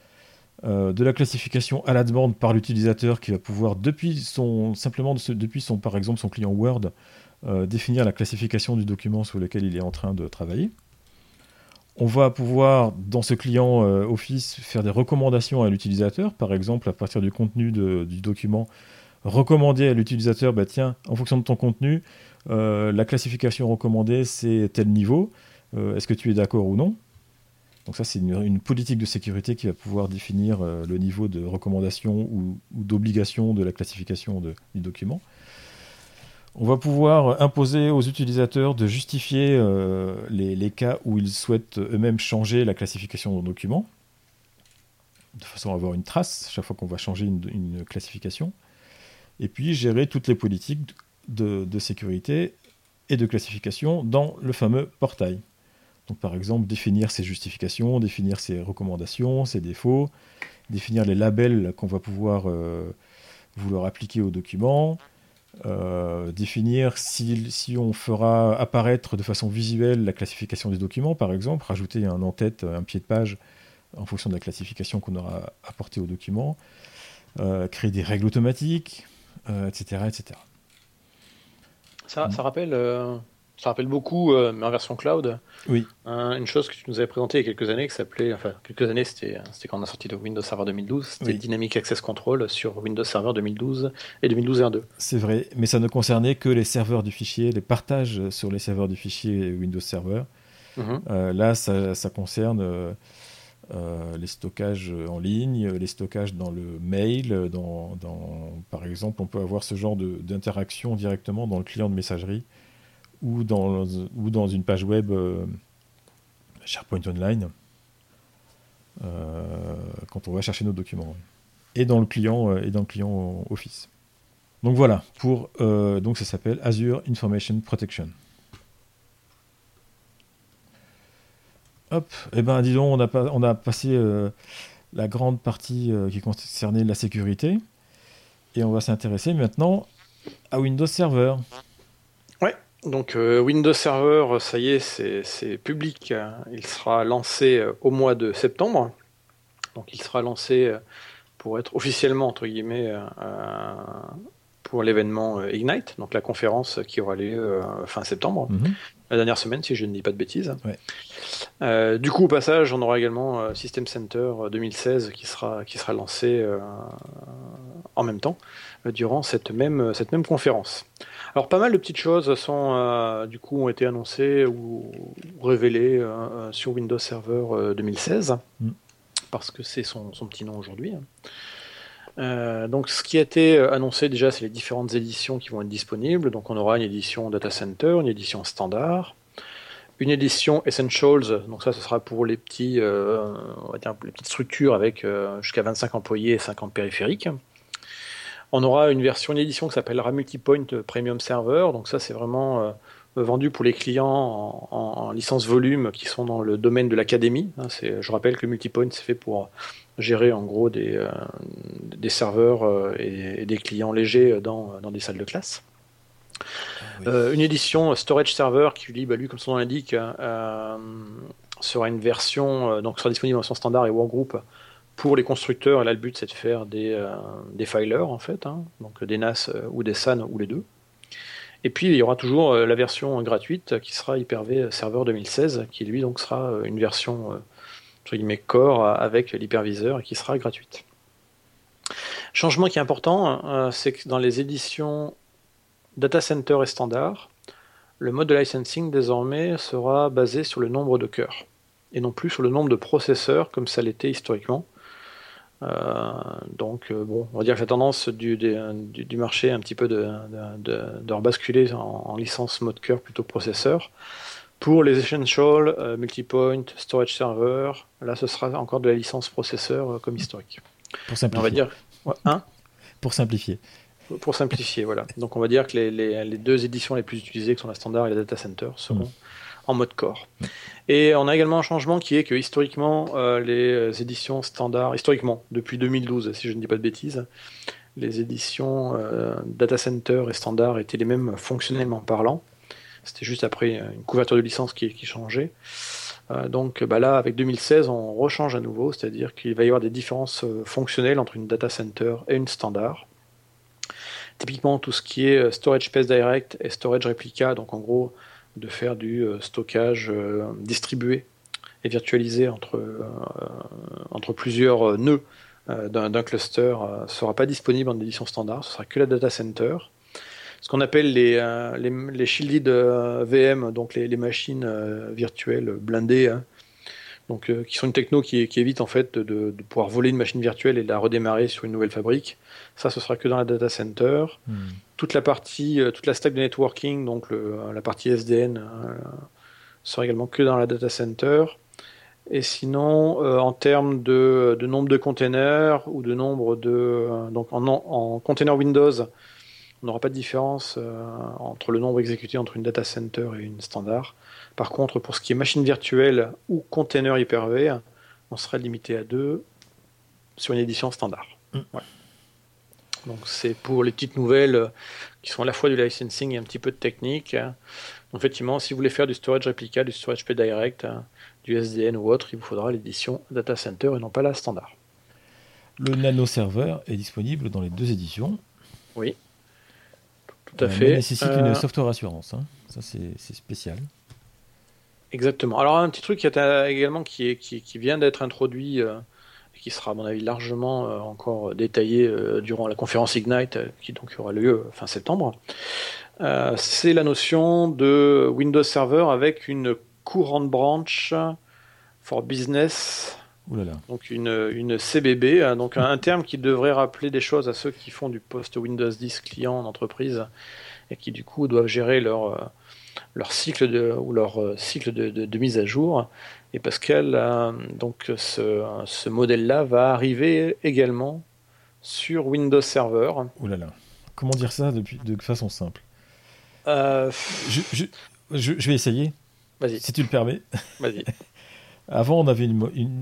de la classification à la demande par l'utilisateur qui va pouvoir depuis son client Word définir la classification du document sur lequel il est en train de travailler. On va pouvoir, dans ce client Office, faire des recommandations à l'utilisateur, par exemple, à partir du contenu du document, recommander à l'utilisateur, tiens, en fonction de ton contenu, la classification recommandée, c'est tel niveau, est-ce que tu es d'accord ou non ? Donc ça, c'est une politique de sécurité qui va pouvoir définir le niveau de recommandation ou d'obligation de la classification du document. On va pouvoir imposer aux utilisateurs de justifier les cas où ils souhaitent eux-mêmes changer la classification d'un document, de façon à avoir une trace chaque fois qu'on va changer une classification. Et puis gérer toutes les politiques de sécurité et de classification dans le fameux portail. Donc par exemple, définir ses justifications, définir ses recommandations, ses défauts, définir les labels qu'on va pouvoir vouloir appliquer au document, définir si on fera apparaître de façon visuelle la classification des documents, par exemple, rajouter un en-tête, un pied de page en fonction de la classification qu'on aura apportée au document, créer des règles automatiques, etc., etc. Ça rappelle beaucoup, mais en version cloud, oui. Une chose que tu nous avais présentée il y a quelques années, quelques années, c'était quand on a sorti de Windows Server 2012, c'était Dynamic Access Control sur Windows Server 2012 et 2012 R2. C'est vrai, mais ça ne concernait que les serveurs du fichier, les partages sur les serveurs du fichier Windows Server. Là, ça concerne les stockages en ligne, les stockages dans le mail, par exemple, on peut avoir ce genre d'interaction directement dans le client de messagerie ou dans une page web SharePoint Online quand on va chercher nos documents. et dans le client Office. Donc voilà, donc ça s'appelle Azure Information Protection. Hop, et ben dis donc, on a passé la grande partie qui concernait la sécurité, et on va s'intéresser maintenant à Windows Server. Ouais, donc Windows Server, ça y est, c'est public. Il sera lancé au mois de septembre. Donc il sera lancé pour être officiellement, entre guillemets, pour l'événement Ignite, donc la conférence qui aura lieu fin septembre, la dernière semaine, si je ne dis pas de bêtises. Ouais. Du coup, au passage, on aura également System Center 2016 qui sera lancé en même temps durant cette même conférence. Alors, pas mal de petites choses ont été annoncées ou révélées sur Windows Server 2016, parce que c'est son petit nom aujourd'hui. Donc, ce qui a été annoncé déjà, c'est les différentes éditions qui vont être disponibles. Donc, on aura une édition Data Center, une édition standard, une édition Essentials. Donc ça, ce sera pour les on va dire les petites structures avec jusqu'à 25 employés et 50 périphériques. On aura une édition qui s'appellera Multipoint Premium Server. Donc ça, c'est vraiment vendu pour les clients en licence volume qui sont dans le domaine de l'académie. Je rappelle que Multipoint, c'est fait pour gérer en gros des serveurs et des clients légers dans des salles de classe. Oui. Une édition Storage Server qui, lui, comme son nom l'indique, sera une version, donc sera disponible en version standard et workgroup pour les constructeurs. Et là, le but, c'est de faire des filers, en fait, donc des NAS ou des SAN ou les deux. Et puis, il y aura toujours la version gratuite qui sera Hyper-V Server 2016, qui, lui, donc, sera une version, entre guillemets, core avec l'hyperviseur et qui sera gratuite. Changement qui est important, c'est que dans les éditions Data Center et standard, le mode de licensing désormais sera basé sur le nombre de cœurs et non plus sur le nombre de processeurs comme ça l'était historiquement. On va dire que la tendance du marché est un petit peu de rebasculer en licence mode cœur plutôt que processeur. Pour les Essentials, Multipoint, Storage Server, là ce sera encore de la licence processeur comme historique. Pour simplifier. On va dire, Pour simplifier. Pour simplifier, voilà. Donc on va dire que les deux éditions les plus utilisées, qui sont la standard et la data center, seront en mode core. Et on a également un changement qui est que historiquement, les éditions standard, historiquement, depuis 2012, si je ne dis pas de bêtises, les éditions data center et standard étaient les mêmes fonctionnellement parlant. C'était juste après une couverture de licence qui changeait. Donc là, avec 2016, on rechange à nouveau, c'est-à-dire qu'il va y avoir des différences fonctionnelles entre une data center et une standard. Typiquement, tout ce qui est Storage Space Direct et Storage Replica, donc en gros, de faire du stockage distribué et virtualisé entre plusieurs nœuds d'un cluster, ne sera pas disponible en édition standard, ce sera que la data center. Ce qu'on appelle les shielded VM, donc les machines virtuelles blindées, donc, qui sont une techno qui évite en fait de pouvoir voler une machine virtuelle et de la redémarrer sur une nouvelle fabrique. Ça, ce sera que dans la data center. Toute la stack de networking, donc la partie SDN, sera également que dans la data center. Et sinon, en termes de nombre de containers ou de nombre donc en container Windows, on n'aura pas de différence entre le nombre exécuté entre une data center et une standard. Par contre, pour ce qui est machine virtuelle ou container Hyper-V, on sera limité à 2 sur une édition standard. Ouais. Donc c'est pour les petites nouvelles qui sont à la fois du licensing et un petit peu de technique. Donc, effectivement, si vous voulez faire du storage Replica, du storage Space Direct, du SDN ou autre, il vous faudra l'édition data center et non pas la standard. Le Nano Server est disponible dans les deux éditions. Oui. Tout à fait. Mais nécessite une software assurance. Ça, c'est spécial. Exactement. Alors, un petit truc également qui vient d'être introduit et qui sera, à mon avis, largement encore détaillé durant la conférence Ignite, qui donc aura lieu fin septembre, c'est la notion de Windows Server avec une courante branch for business. Oulala. Donc une CBB, donc un terme qui devrait rappeler des choses à ceux qui font du post-Windows 10 client en entreprise et qui du coup doivent gérer leur cycle de mise à jour. Et Pascal, donc ce modèle-là va arriver également sur Windows Server. Ouh là là. Comment dire ça de façon simple? Euh, je, je, je vais essayer, Vas-y, si tu le permets. vas-y. Avant, on avait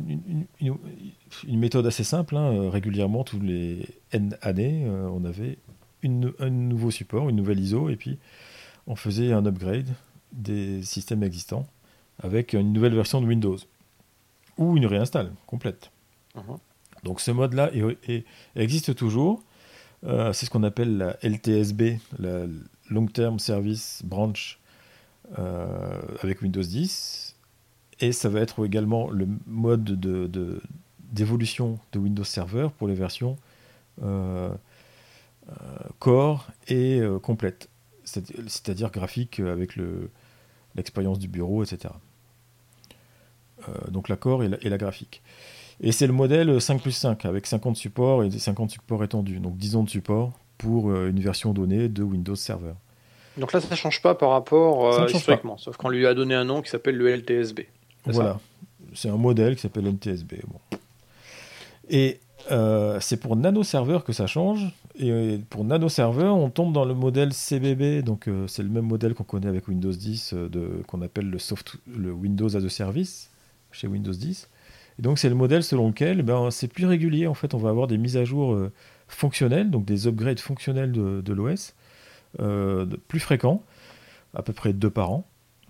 une méthode assez simple, hein, régulièrement, tous les N années, on avait un nouveau support, une nouvelle ISO, et puis on faisait un upgrade des systèmes existants avec une nouvelle version de Windows, ou une réinstalle complète. Mhm. Donc ce mode-là existe toujours. C'est ce qu'on appelle la LTSB, la Long Term Service Branch, avec Windows 10. Et ça va être également le mode d'évolution de Windows Server pour les versions euh, Core et complète, c'est-à-dire graphique avec l'expérience du bureau, etc. Donc la Core et la graphique. Et c'est le modèle 5 plus 5 avec 50 supports et 50 supports étendus, donc 10 ans de support pour une version donnée de Windows Server. Donc là, ça ne change pas par rapport Ça ne change pas. historiquement, sauf qu'on lui a donné un nom qui s'appelle le LTSB. C'est ça? Voilà, c'est un modèle qui s'appelle NTSB. Bon. Et c'est pour Nano Server que ça change. Et pour Nano Server, on tombe dans le modèle CBB. Donc c'est le même modèle qu'on connaît avec Windows 10, qu'on appelle le Windows as a Service chez Windows 10. Et donc c'est le modèle selon lequel c'est plus régulier. En fait, on va avoir des mises à jour fonctionnelles, donc des upgrades fonctionnels de l'OS, plus fréquents, à peu près 2 par an.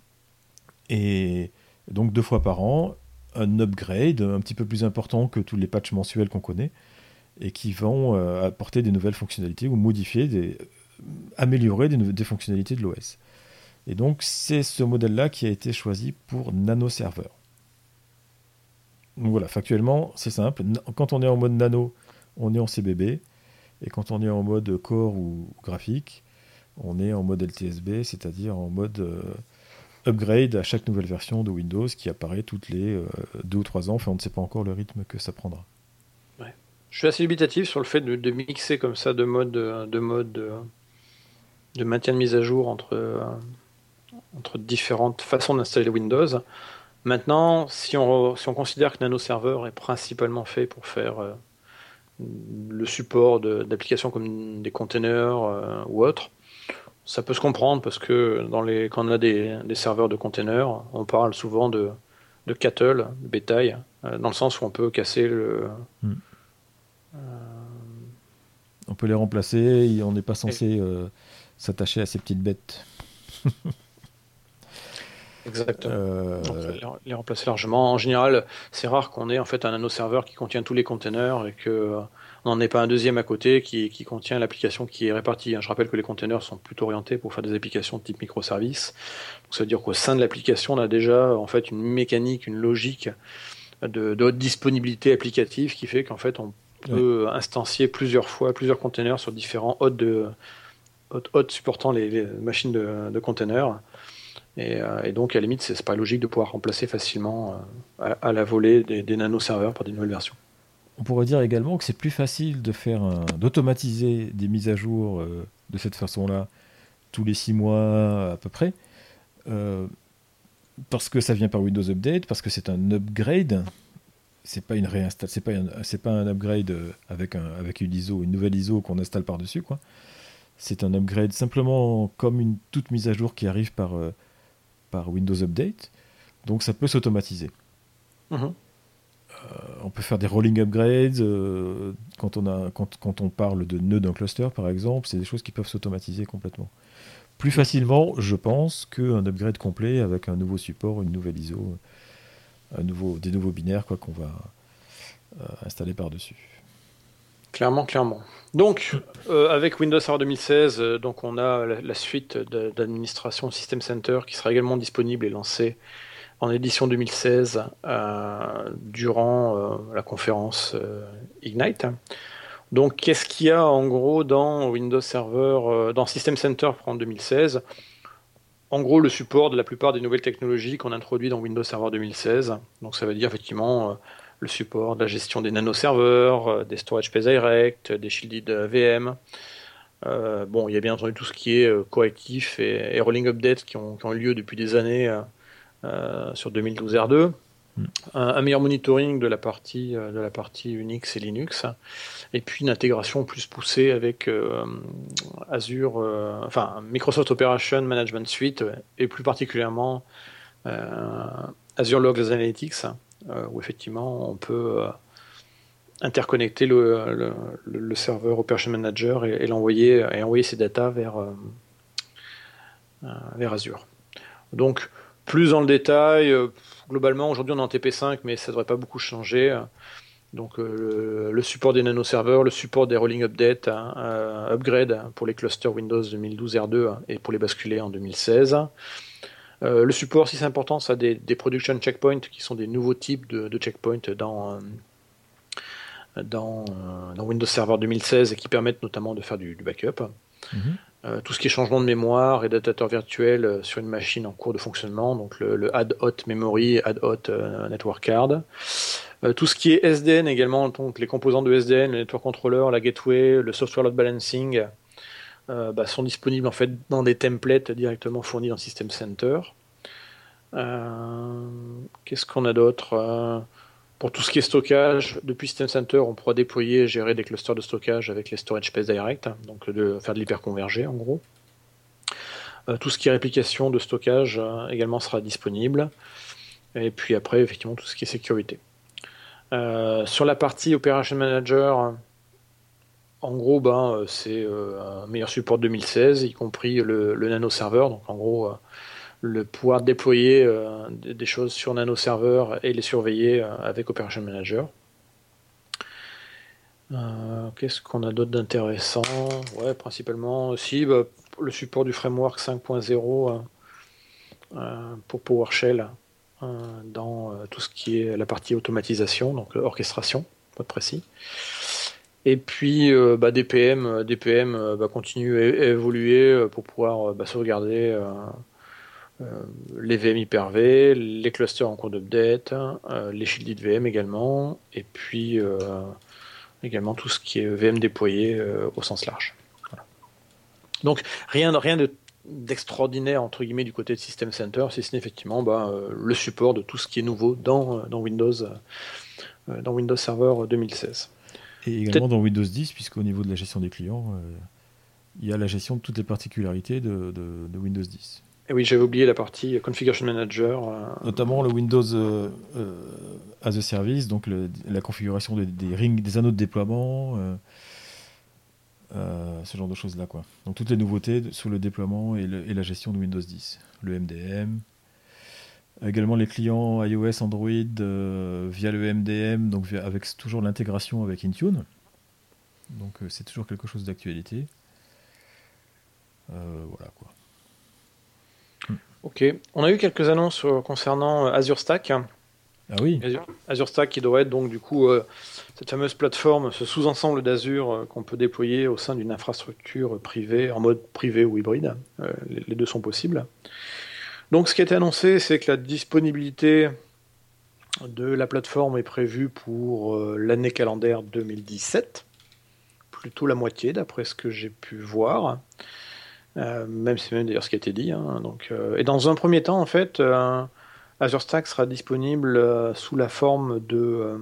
Et donc 2 fois par an, un upgrade un petit peu plus important que tous les patchs mensuels qu'on connaît et qui vont apporter des nouvelles fonctionnalités ou modifier, améliorer des fonctionnalités de l'OS. Et donc c'est ce modèle-là qui a été choisi pour Nano Server. Donc voilà, factuellement c'est simple. Quand on est en mode Nano, on est en CBB, et quand on est en mode Core ou graphique, on est en mode LTSB, c'est-à-dire en mode upgrade à chaque nouvelle version de Windows qui apparaît toutes les 2 ou 3 ans. Enfin, on ne sait pas encore le rythme que ça prendra. Ouais. Je suis assez dubitatif sur le fait de mixer comme ça de maintien de mise à jour entre différentes façons d'installer Windows. Maintenant, si on considère que Nano Server est principalement fait pour faire le support d'applications comme des containers ou autres, ça peut se comprendre parce que quand on a des serveurs de containers, on parle souvent de cattle, de bétail, dans le sens où on peut casser On peut les remplacer et on n'est pas censé s'attacher à ces petites bêtes. Exactement. Donc, les remplacer largement. En général, c'est rare qu'on ait en fait un nano-serveur qui contient tous les containers et que on n'en ait pas un deuxième à côté qui contient l'application qui est répartie. Je rappelle que les containers sont plutôt orientés pour faire des applications de type microservice. Donc, ça veut dire qu'au sein de l'application, on a déjà en fait une mécanique, une logique de haute disponibilité applicative qui fait qu'en fait on peut instancier plusieurs fois plusieurs containers sur différents hôtes supportant les machines de containers. Et donc, à la limite, c'est pas logique de pouvoir remplacer facilement à la volée des nano-serveurs par des nouvelles versions. On pourrait dire également que c'est plus facile d'automatiser des mises à jour de cette façon-là tous les 6 mois à peu près, parce que ça vient par Windows Update, parce que c'est un upgrade. C'est pas une réinstall, c'est pas un upgrade avec une nouvelle ISO qu'on installe par-dessus, quoi. C'est un upgrade simplement comme une toute mise à jour qui arrive par Windows Update. Donc ça peut s'automatiser. Mm-hmm. On peut faire des rolling upgrades quand on parle de nœuds d'un cluster, par exemple. C'est des choses qui peuvent s'automatiser complètement. Plus facilement, je pense, qu'un upgrade complet avec un nouveau support, une nouvelle ISO, des nouveaux binaires qu'on va installer par-dessus. Clairement. Donc, avec Windows Server 2016, donc on a la suite d'administration System Center qui sera également disponible et lancée en édition 2016 durant la conférence Ignite. Donc, qu'est-ce qu'il y a en gros dans Windows Server, dans System Center en 2016? En gros, le support de la plupart des nouvelles technologies qu'on introduit dans Windows Server 2016. Donc, ça veut dire effectivement le support de la gestion des nano-serveurs, des storage space direct, des shielded VM. Bon, il y a bien entendu tout ce qui est correctif et rolling updates qui ont eu lieu depuis des années sur 2012 R2. un meilleur monitoring de la partie Unix et Linux, et puis une intégration plus poussée avec Azure, Microsoft Operation Management Suite, et plus particulièrement Azure Logs Analytics, où effectivement on peut interconnecter le serveur Operation Manager et envoyer ses datas vers Azure. Donc, plus dans le détail, globalement, aujourd'hui on est en TP5, mais ça ne devrait pas beaucoup changer. Donc, le support des nano-serveurs, le support des rolling update, upgrade pour les clusters Windows 2012 R2 et pour les basculer en 2016. Le support, si c'est important, ça a des production checkpoints qui sont des nouveaux types de checkpoints dans Windows Server 2016 et qui permettent notamment de faire du backup. Tout ce qui est changement de mémoire et datateur virtuel sur une machine en cours de fonctionnement, donc le add hot memory, add hot network card. Tout ce qui est SDN également, donc les composants de SDN, le network controller, la gateway, le software load balancing sont disponibles en fait dans des templates directement fournis dans System Center. Qu'est-ce qu'on a d'autre? Pour tout ce qui est stockage, depuis System Center, on pourra déployer et gérer des clusters de stockage avec les Storage Space Direct, donc faire de l'hyperconvergé en gros. Tout ce qui est réplication de stockage également sera disponible. Et puis après, effectivement, tout ce qui est sécurité. Sur la partie Operation Manager, en gros, c'est un meilleur support 2016, y compris le nano serveur. Donc en gros, le pouvoir déployer des choses sur nano serveur et les surveiller avec Operation Manager. Qu'est-ce qu'on a d'autre d'intéressant? Ouais, principalement aussi le support du framework 5.0 pour PowerShell dans tout ce qui est la partie automatisation, donc orchestration, pour être précis. Et puis DPM continue à évoluer pour pouvoir sauvegarder les VM Hyper-V, les clusters en cours d'update, les shielded VM également, et puis également tout ce qui est VM déployé au sens large. Voilà. Donc rien d'extraordinaire entre guillemets du côté de System Center, si ce n'est effectivement le support de tout ce qui est nouveau dans Windows Server 2016. Et également dans Windows 10, puisqu'au niveau de la gestion des clients, il y a la gestion de toutes les particularités de Windows 10. Et oui, j'avais oublié la partie Configuration Manager. Notamment le Windows as a Service, donc la configuration des anneaux de déploiement, ce genre de choses-là, quoi. Donc toutes les nouveautés sur le déploiement et la gestion de Windows 10. Le MDM. Également les clients iOS, Android via le MDM, donc avec toujours l'intégration avec Intune. Donc c'est toujours quelque chose d'actualité. Voilà, quoi. Ok, on a eu quelques annonces concernant Azure Stack. Ah oui. Azure Stack qui devrait être donc du coup cette fameuse plateforme, ce sous-ensemble d'Azure qu'on peut déployer au sein d'une infrastructure privée, en mode privé ou hybride. Les deux sont possibles. Donc ce qui a été annoncé, c'est que la disponibilité de la plateforme est prévue pour l'année calendaire 2017, plutôt la moitié d'après ce que j'ai pu voir. Même c'est même d'ailleurs ce qui a été dit. Et dans un premier temps, en fait, Azure Stack sera disponible sous la forme de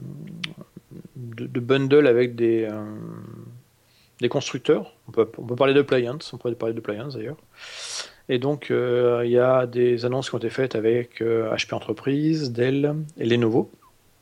bundle avec des constructeurs. On peut parler de plugins, on pourrait parler de plugins d'ailleurs. Et donc il y a des annonces qui ont été faites avec HP Entreprise, Dell et Lenovo.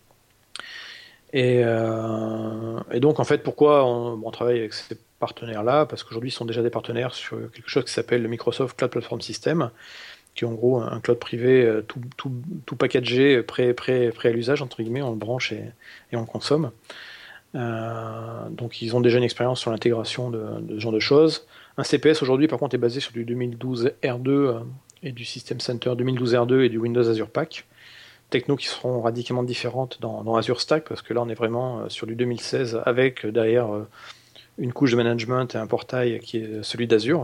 Et donc en fait, pourquoi on travaille avec ces partenaires-là? Parce qu'aujourd'hui, ils sont déjà des partenaires sur quelque chose qui s'appelle le Microsoft Cloud Platform System, qui est en gros un cloud privé tout packagé, prêt à l'usage, entre guillemets, on le branche et on le consomme. Donc ils ont déjà une expérience sur l'intégration de ce genre de choses. Un CPS aujourd'hui, par contre, est basé sur du 2012 R2 et du System Center 2012 R2 et du Windows Azure Pack. Technos qui seront radicalement différentes dans Azure Stack, parce que là, on est vraiment sur du 2016 avec derrière une couche de management et un portail qui est celui d'Azure.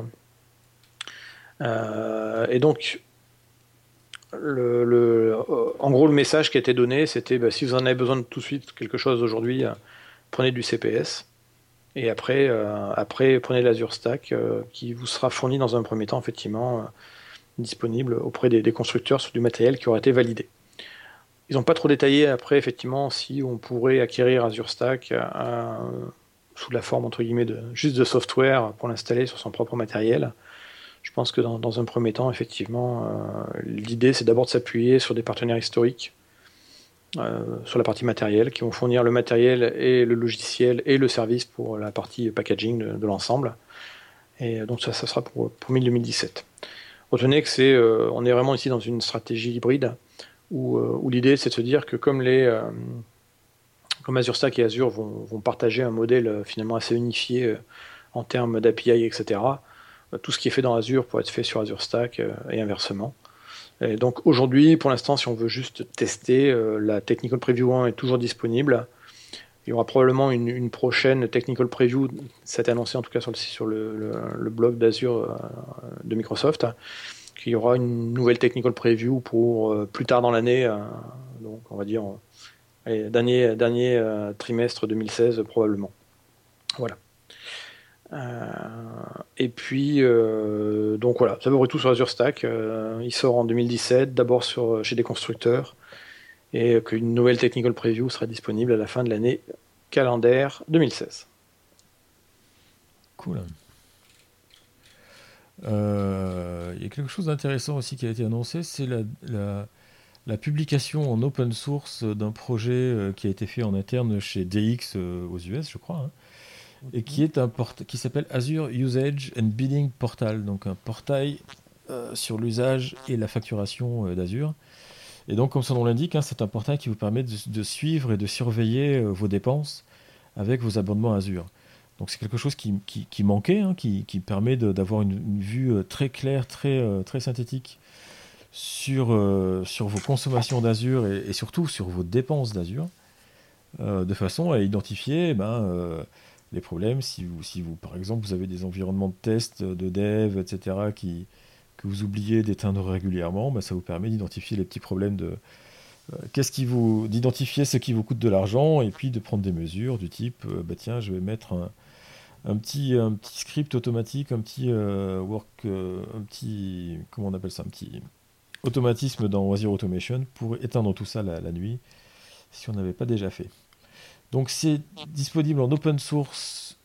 Et donc, en gros, le message qui a été donné, c'était si vous en avez besoin de tout de suite quelque chose aujourd'hui, prenez du CPS. Et après prenez l'Azure Stack qui vous sera fourni dans un premier temps, effectivement, disponible auprès des constructeurs sur du matériel qui aura été validé. Ils n'ont pas trop détaillé après, effectivement, si on pourrait acquérir Azure Stack sous la forme, entre guillemets, juste de software pour l'installer sur son propre matériel. Je pense que dans un premier temps, effectivement, l'idée, c'est d'abord de s'appuyer sur des partenaires historiques, sur la partie matérielle, qui vont fournir le matériel et le logiciel et le service pour la partie packaging de l'ensemble. Et donc ça sera pour 2017. Retenez que on est vraiment ici dans une stratégie hybride, où l'idée, c'est de se dire que comme Azure Stack et Azure vont partager un modèle finalement assez unifié en termes d'API, etc., tout ce qui est fait dans Azure pourrait être fait sur Azure Stack et inversement. Et donc aujourd'hui, pour l'instant, si on veut juste tester, la Technical Preview 1 est toujours disponible. Il y aura probablement une prochaine Technical Preview, ça a été annoncé en tout cas sur le blog d'Azure de Microsoft, qu'il y aura une nouvelle Technical Preview pour plus tard dans l'année, donc on va dire dernier trimestre 2016 probablement. Voilà. Et puis, donc voilà, ça vaut tout sur Azure Stack. Il sort en 2017, d'abord chez des constructeurs, et qu'une nouvelle Technical Preview sera disponible à la fin de l'année calendaire 2016. Cool. Il y a quelque chose d'intéressant aussi qui a été annoncé, c'est la publication en open source d'un projet qui a été fait en interne chez DX aux US, je crois, hein, et qui s'appelle Azure Usage and Billing Portal, donc un portail sur l'usage et la facturation d'Azure. Et donc, comme son nom l'indique, hein, c'est un portail qui vous permet de suivre et de surveiller vos dépenses avec vos abonnements Azure. Donc c'est quelque chose qui manquait, hein, qui permet d'avoir une vue très claire, très synthétique sur vos consommations d'Azure et surtout sur vos dépenses d'Azure, de façon à identifier les problèmes. Si vous, par exemple, vous avez des environnements de test, de dev, etc., que vous oubliez d'éteindre régulièrement, ça vous permet d'identifier les petits problèmes d'identifier ce qui vous coûte de l'argent et puis de prendre des mesures du type, tiens, je vais mettre un petit script automatique, un petit comment on appelle ça, un petit automatisme dans Azure Automation pour éteindre tout ça la nuit, si on n'avait pas déjà fait. Donc c'est disponible en open source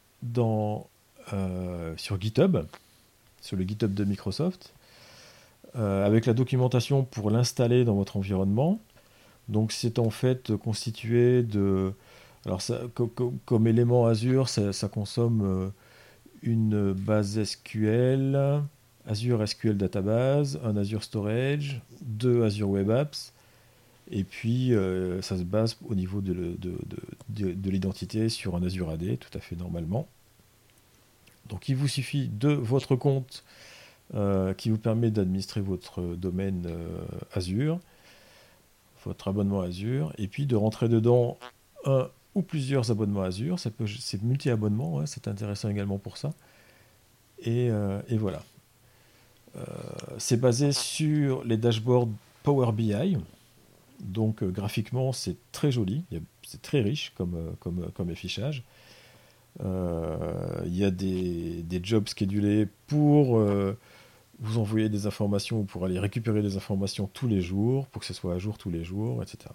sur GitHub, sur le GitHub de Microsoft, avec la documentation pour l'installer dans votre environnement. Donc c'est en fait constitué de... Alors ça, comme élément Azure, ça consomme une base SQL, Azure SQL Database, un Azure Storage, 2 Azure Web Apps, et puis ça se base au niveau de l'identité sur un Azure AD, tout à fait normalement. Donc il vous suffit de votre compte qui vous permet d'administrer votre domaine Azure, votre abonnement Azure, et puis de rentrer dedans un ou plusieurs abonnements Azure. C'est multi-abonnement, hein, c'est intéressant également pour ça. Et voilà. C'est basé sur les dashboards Power BI. Donc graphiquement, c'est très joli, c'est très riche comme affichage. Il y a des jobs schedulés pour vous envoyer des informations ou pour aller récupérer des informations tous les jours, pour que ce soit à jour tous les jours, etc.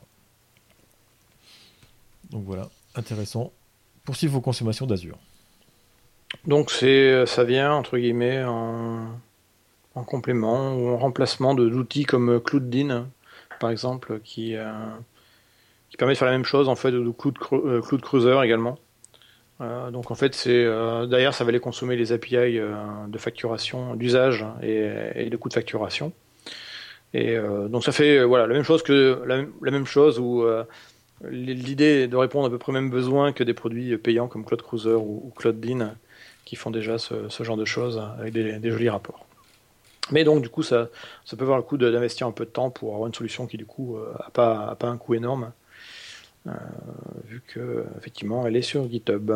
Donc voilà, intéressant. Poursuivre vos consommations d'Azure. Donc ça vient, entre guillemets, en complément ou en remplacement d'outils comme Cloudin, par exemple, qui permet de faire la même chose, en fait, de Cloud Cruiser également. Donc en fait, derrière, ça va aller consommer les API de facturation, d'usage et de coûts de facturation. Et donc ça fait voilà la même chose la même chose où l'idée est de répondre à peu près aux mêmes besoins que des produits payants comme Cloud Cruiser ou Cloudin qui font déjà ce genre de choses avec des jolis rapports. Mais donc du coup ça peut avoir le coup d'investir un peu de temps pour avoir une solution qui du coup a pas un coût énorme vu que effectivement elle est sur GitHub.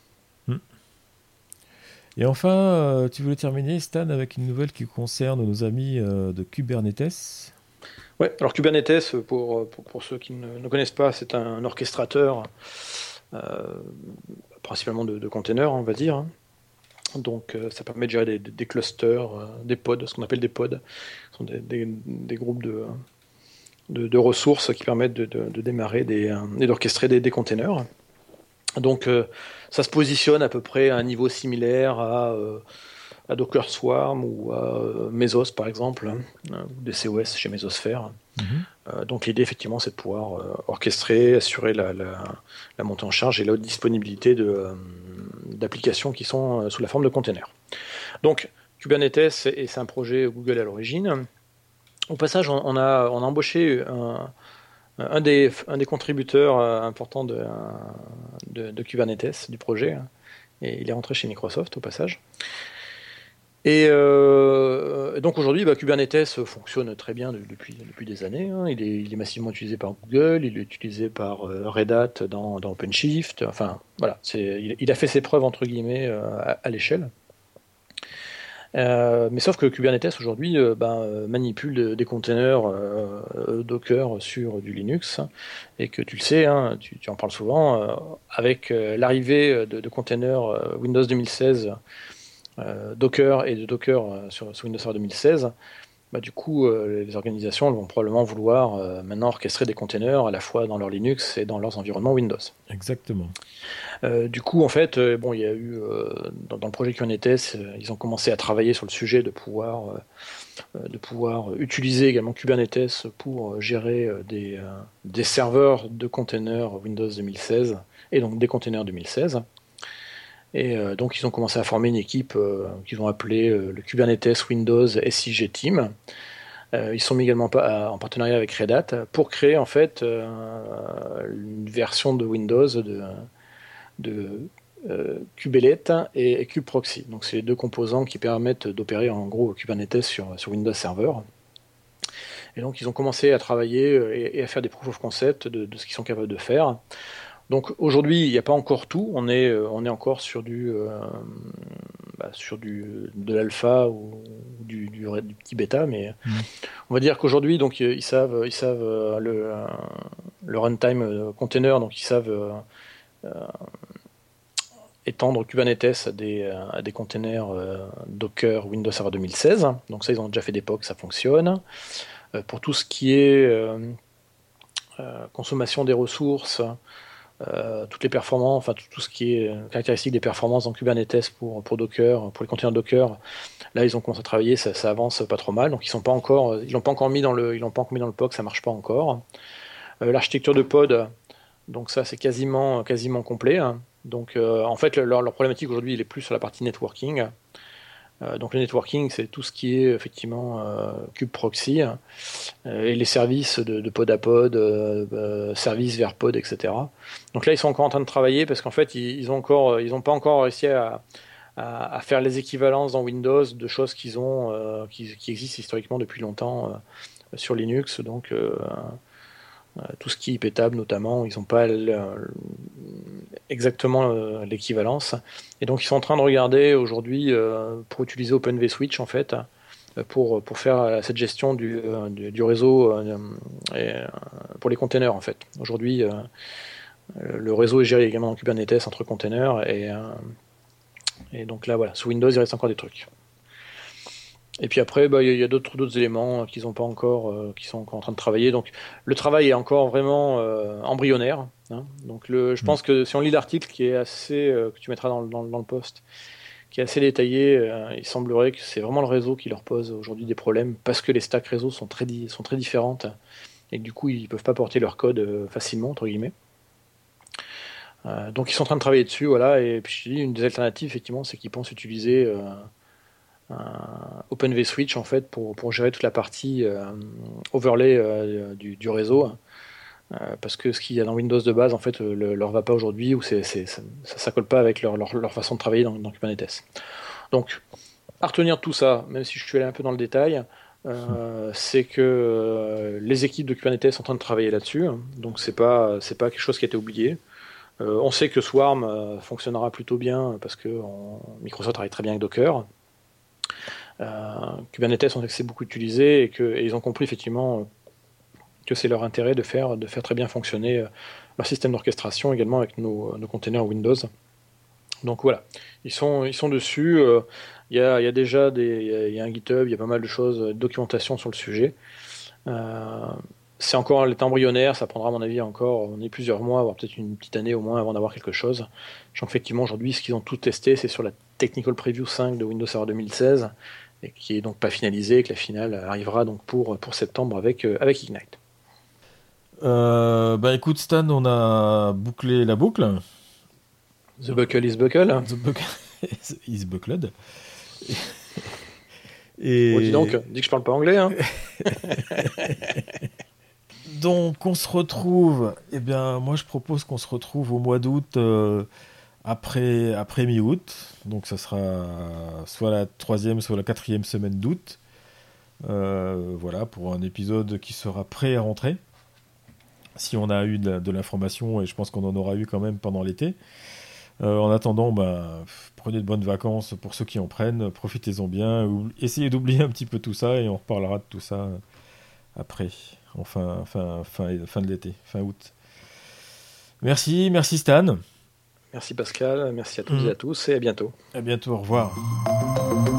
Et enfin, tu voulais terminer, Stan, avec une nouvelle qui concerne nos amis de Kubernetes. Ouais, alors Kubernetes, pour ceux qui ne connaissent pas, c'est un orchestrateur principalement de containers, on va dire. Hein. Donc ça permet de gérer des clusters, des pods, ce qu'on appelle des pods. Ce sont des groupes de ressources qui permettent de démarrer et d'orchestrer des containers. Donc ça se positionne à peu près à un niveau similaire à Docker Swarm ou à Mesos par exemple, ou des COS chez Mesosphère. Donc l'idée effectivement c'est de pouvoir orchestrer, assurer la montée en charge et la haute disponibilité d'applications qui sont sous la forme de containers. Donc Kubernetes, c'est un projet Google à l'origine. Au passage, on a embauché un des contributeurs importants de Kubernetes, du projet, et il est rentré chez Microsoft au passage. Et donc aujourd'hui, Kubernetes fonctionne très bien depuis des années. Il est massivement utilisé par Google, il est utilisé par Red Hat dans OpenShift. Enfin, voilà, il a fait ses preuves entre guillemets à l'échelle. Mais sauf que Kubernetes aujourd'hui manipule des containers Docker sur du Linux et que tu le sais, tu en parles souvent, avec l'arrivée de containers Windows 2016 Docker et de Docker sur Windows Server 2016, du coup les organisations vont probablement vouloir maintenant orchestrer des containers à la fois dans leur Linux et dans leurs environnements Windows. Exactement. Du coup, en fait, il y a eu dans le projet Kubernetes, ils ont commencé à travailler sur le sujet de pouvoir utiliser également Kubernetes pour gérer des serveurs de containers Windows 2016 et donc des containers 2016. Et donc ils ont commencé à former une équipe qu'ils ont appelée le Kubernetes Windows SIG Team. Ils sont mis également en partenariat avec Red Hat pour créer en fait une version de Windows de Kubelet et kubeproxy. Donc c'est les deux composants qui permettent d'opérer en gros Kubernetes sur Windows Server. Et donc ils ont commencé à travailler et à faire des proof of concept de ce qu'ils sont capables de faire. Donc aujourd'hui, il n'y a pas encore tout. On est encore sur de l'alpha ou du petit bêta, mais on va dire qu'aujourd'hui, donc ils savent le runtime container, donc ils savent étendre Kubernetes à des containers Docker Windows Server 2016. Donc ça, ils ont déjà fait des POC, ça fonctionne. Pour tout ce qui est consommation des ressources, toutes les performances, enfin tout ce qui est caractéristique des performances dans Kubernetes pour Docker, pour les containers Docker, là ils ont commencé à travailler, ça avance pas trop mal. Donc ils l'ont pas encore mis dans le POC, ça marche pas encore. L'architecture de pod, donc ça c'est quasiment complet. Donc en fait leur problématique aujourd'hui il est plus sur la partie networking. Donc le networking c'est tout ce qui est effectivement kubeproxy et les services de pod à pod, services vers pod, etc. Donc là ils sont encore en train de travailler parce qu'en fait ils ont pas encore réussi à faire les équivalences dans Windows de choses qui existent historiquement depuis longtemps sur Linux. Donc tout ce qui est IP-table notamment, ils n'ont pas exactement l'équivalence. Et donc ils sont en train de regarder aujourd'hui pour utiliser Open vSwitch en fait, pour faire cette gestion du réseau pour les containers en fait. Aujourd'hui, le réseau est géré également en Kubernetes entre containers et donc là voilà, sous Windows il reste encore des trucs. Et puis après, il y a d'autres éléments qu'ils ont pas encore, qui sont encore en train de travailler. Donc le travail est encore vraiment embryonnaire. Donc je pense que si on lit l'article qui est assez, que tu mettras dans le post, qui est assez détaillé, il semblerait que c'est vraiment le réseau qui leur pose aujourd'hui des problèmes parce que les stacks réseau sont très différentes et que du coup ils peuvent pas porter leur code facilement entre guillemets. Donc ils sont en train de travailler dessus, voilà. Et puis je dis une des alternatives effectivement, c'est qu'ils pensent utiliser Open vSwitch en fait pour gérer toute la partie overlay du réseau parce que ce qu'il y a dans Windows de base en fait leur va pas aujourd'hui ou ça colle pas avec leur façon de travailler dans Kubernetes. Donc à retenir tout ça, même si je suis allé un peu dans le détail, c'est que les équipes de Kubernetes sont en train de travailler là-dessus, donc c'est pas quelque chose qui a été oublié. On sait que Swarm fonctionnera plutôt bien parce que Microsoft travaille très bien avec Docker. Kubernetes, on sait que c'est beaucoup utilisé et ils ont compris effectivement que c'est leur intérêt de faire très bien fonctionner leur système d'orchestration également avec nos containers Windows. Donc voilà, ils sont dessus. Il y a déjà il y a un GitHub, il y a pas mal de choses, de documentation sur le sujet. C'est encore l'état embryonnaire, ça prendra à mon avis encore, on est plusieurs mois, voire peut-être une petite année au moins avant d'avoir quelque chose. Sachant qu'effectivement aujourd'hui ce qu'ils ont tout testé c'est sur la Technical Preview 5 de Windows Server 2016 et qui est donc pas finalisée et que la finale arrivera donc pour septembre avec Ignite. Écoute Stan, on a bouclé la boucle. The buckle is buckle. The buckle is buckled. Oh, dis donc, dis que je parle pas anglais. Hein. Donc on se retrouve, moi je propose qu'on se retrouve au mois d'août après mi-août. Donc ça sera soit la 3e, soit la 4e semaine d'août. Voilà, pour un épisode qui sera prêt à rentrer. Si on a eu de l'information, et je pense qu'on en aura eu quand même pendant l'été. En attendant, prenez de bonnes vacances pour ceux qui en prennent, profitez-en bien, essayez d'oublier un petit peu tout ça et on reparlera de tout ça après, en fin de l'été, fin août. Merci Stan. Merci Pascal, merci à toutes et à tous et à bientôt. À bientôt, au revoir.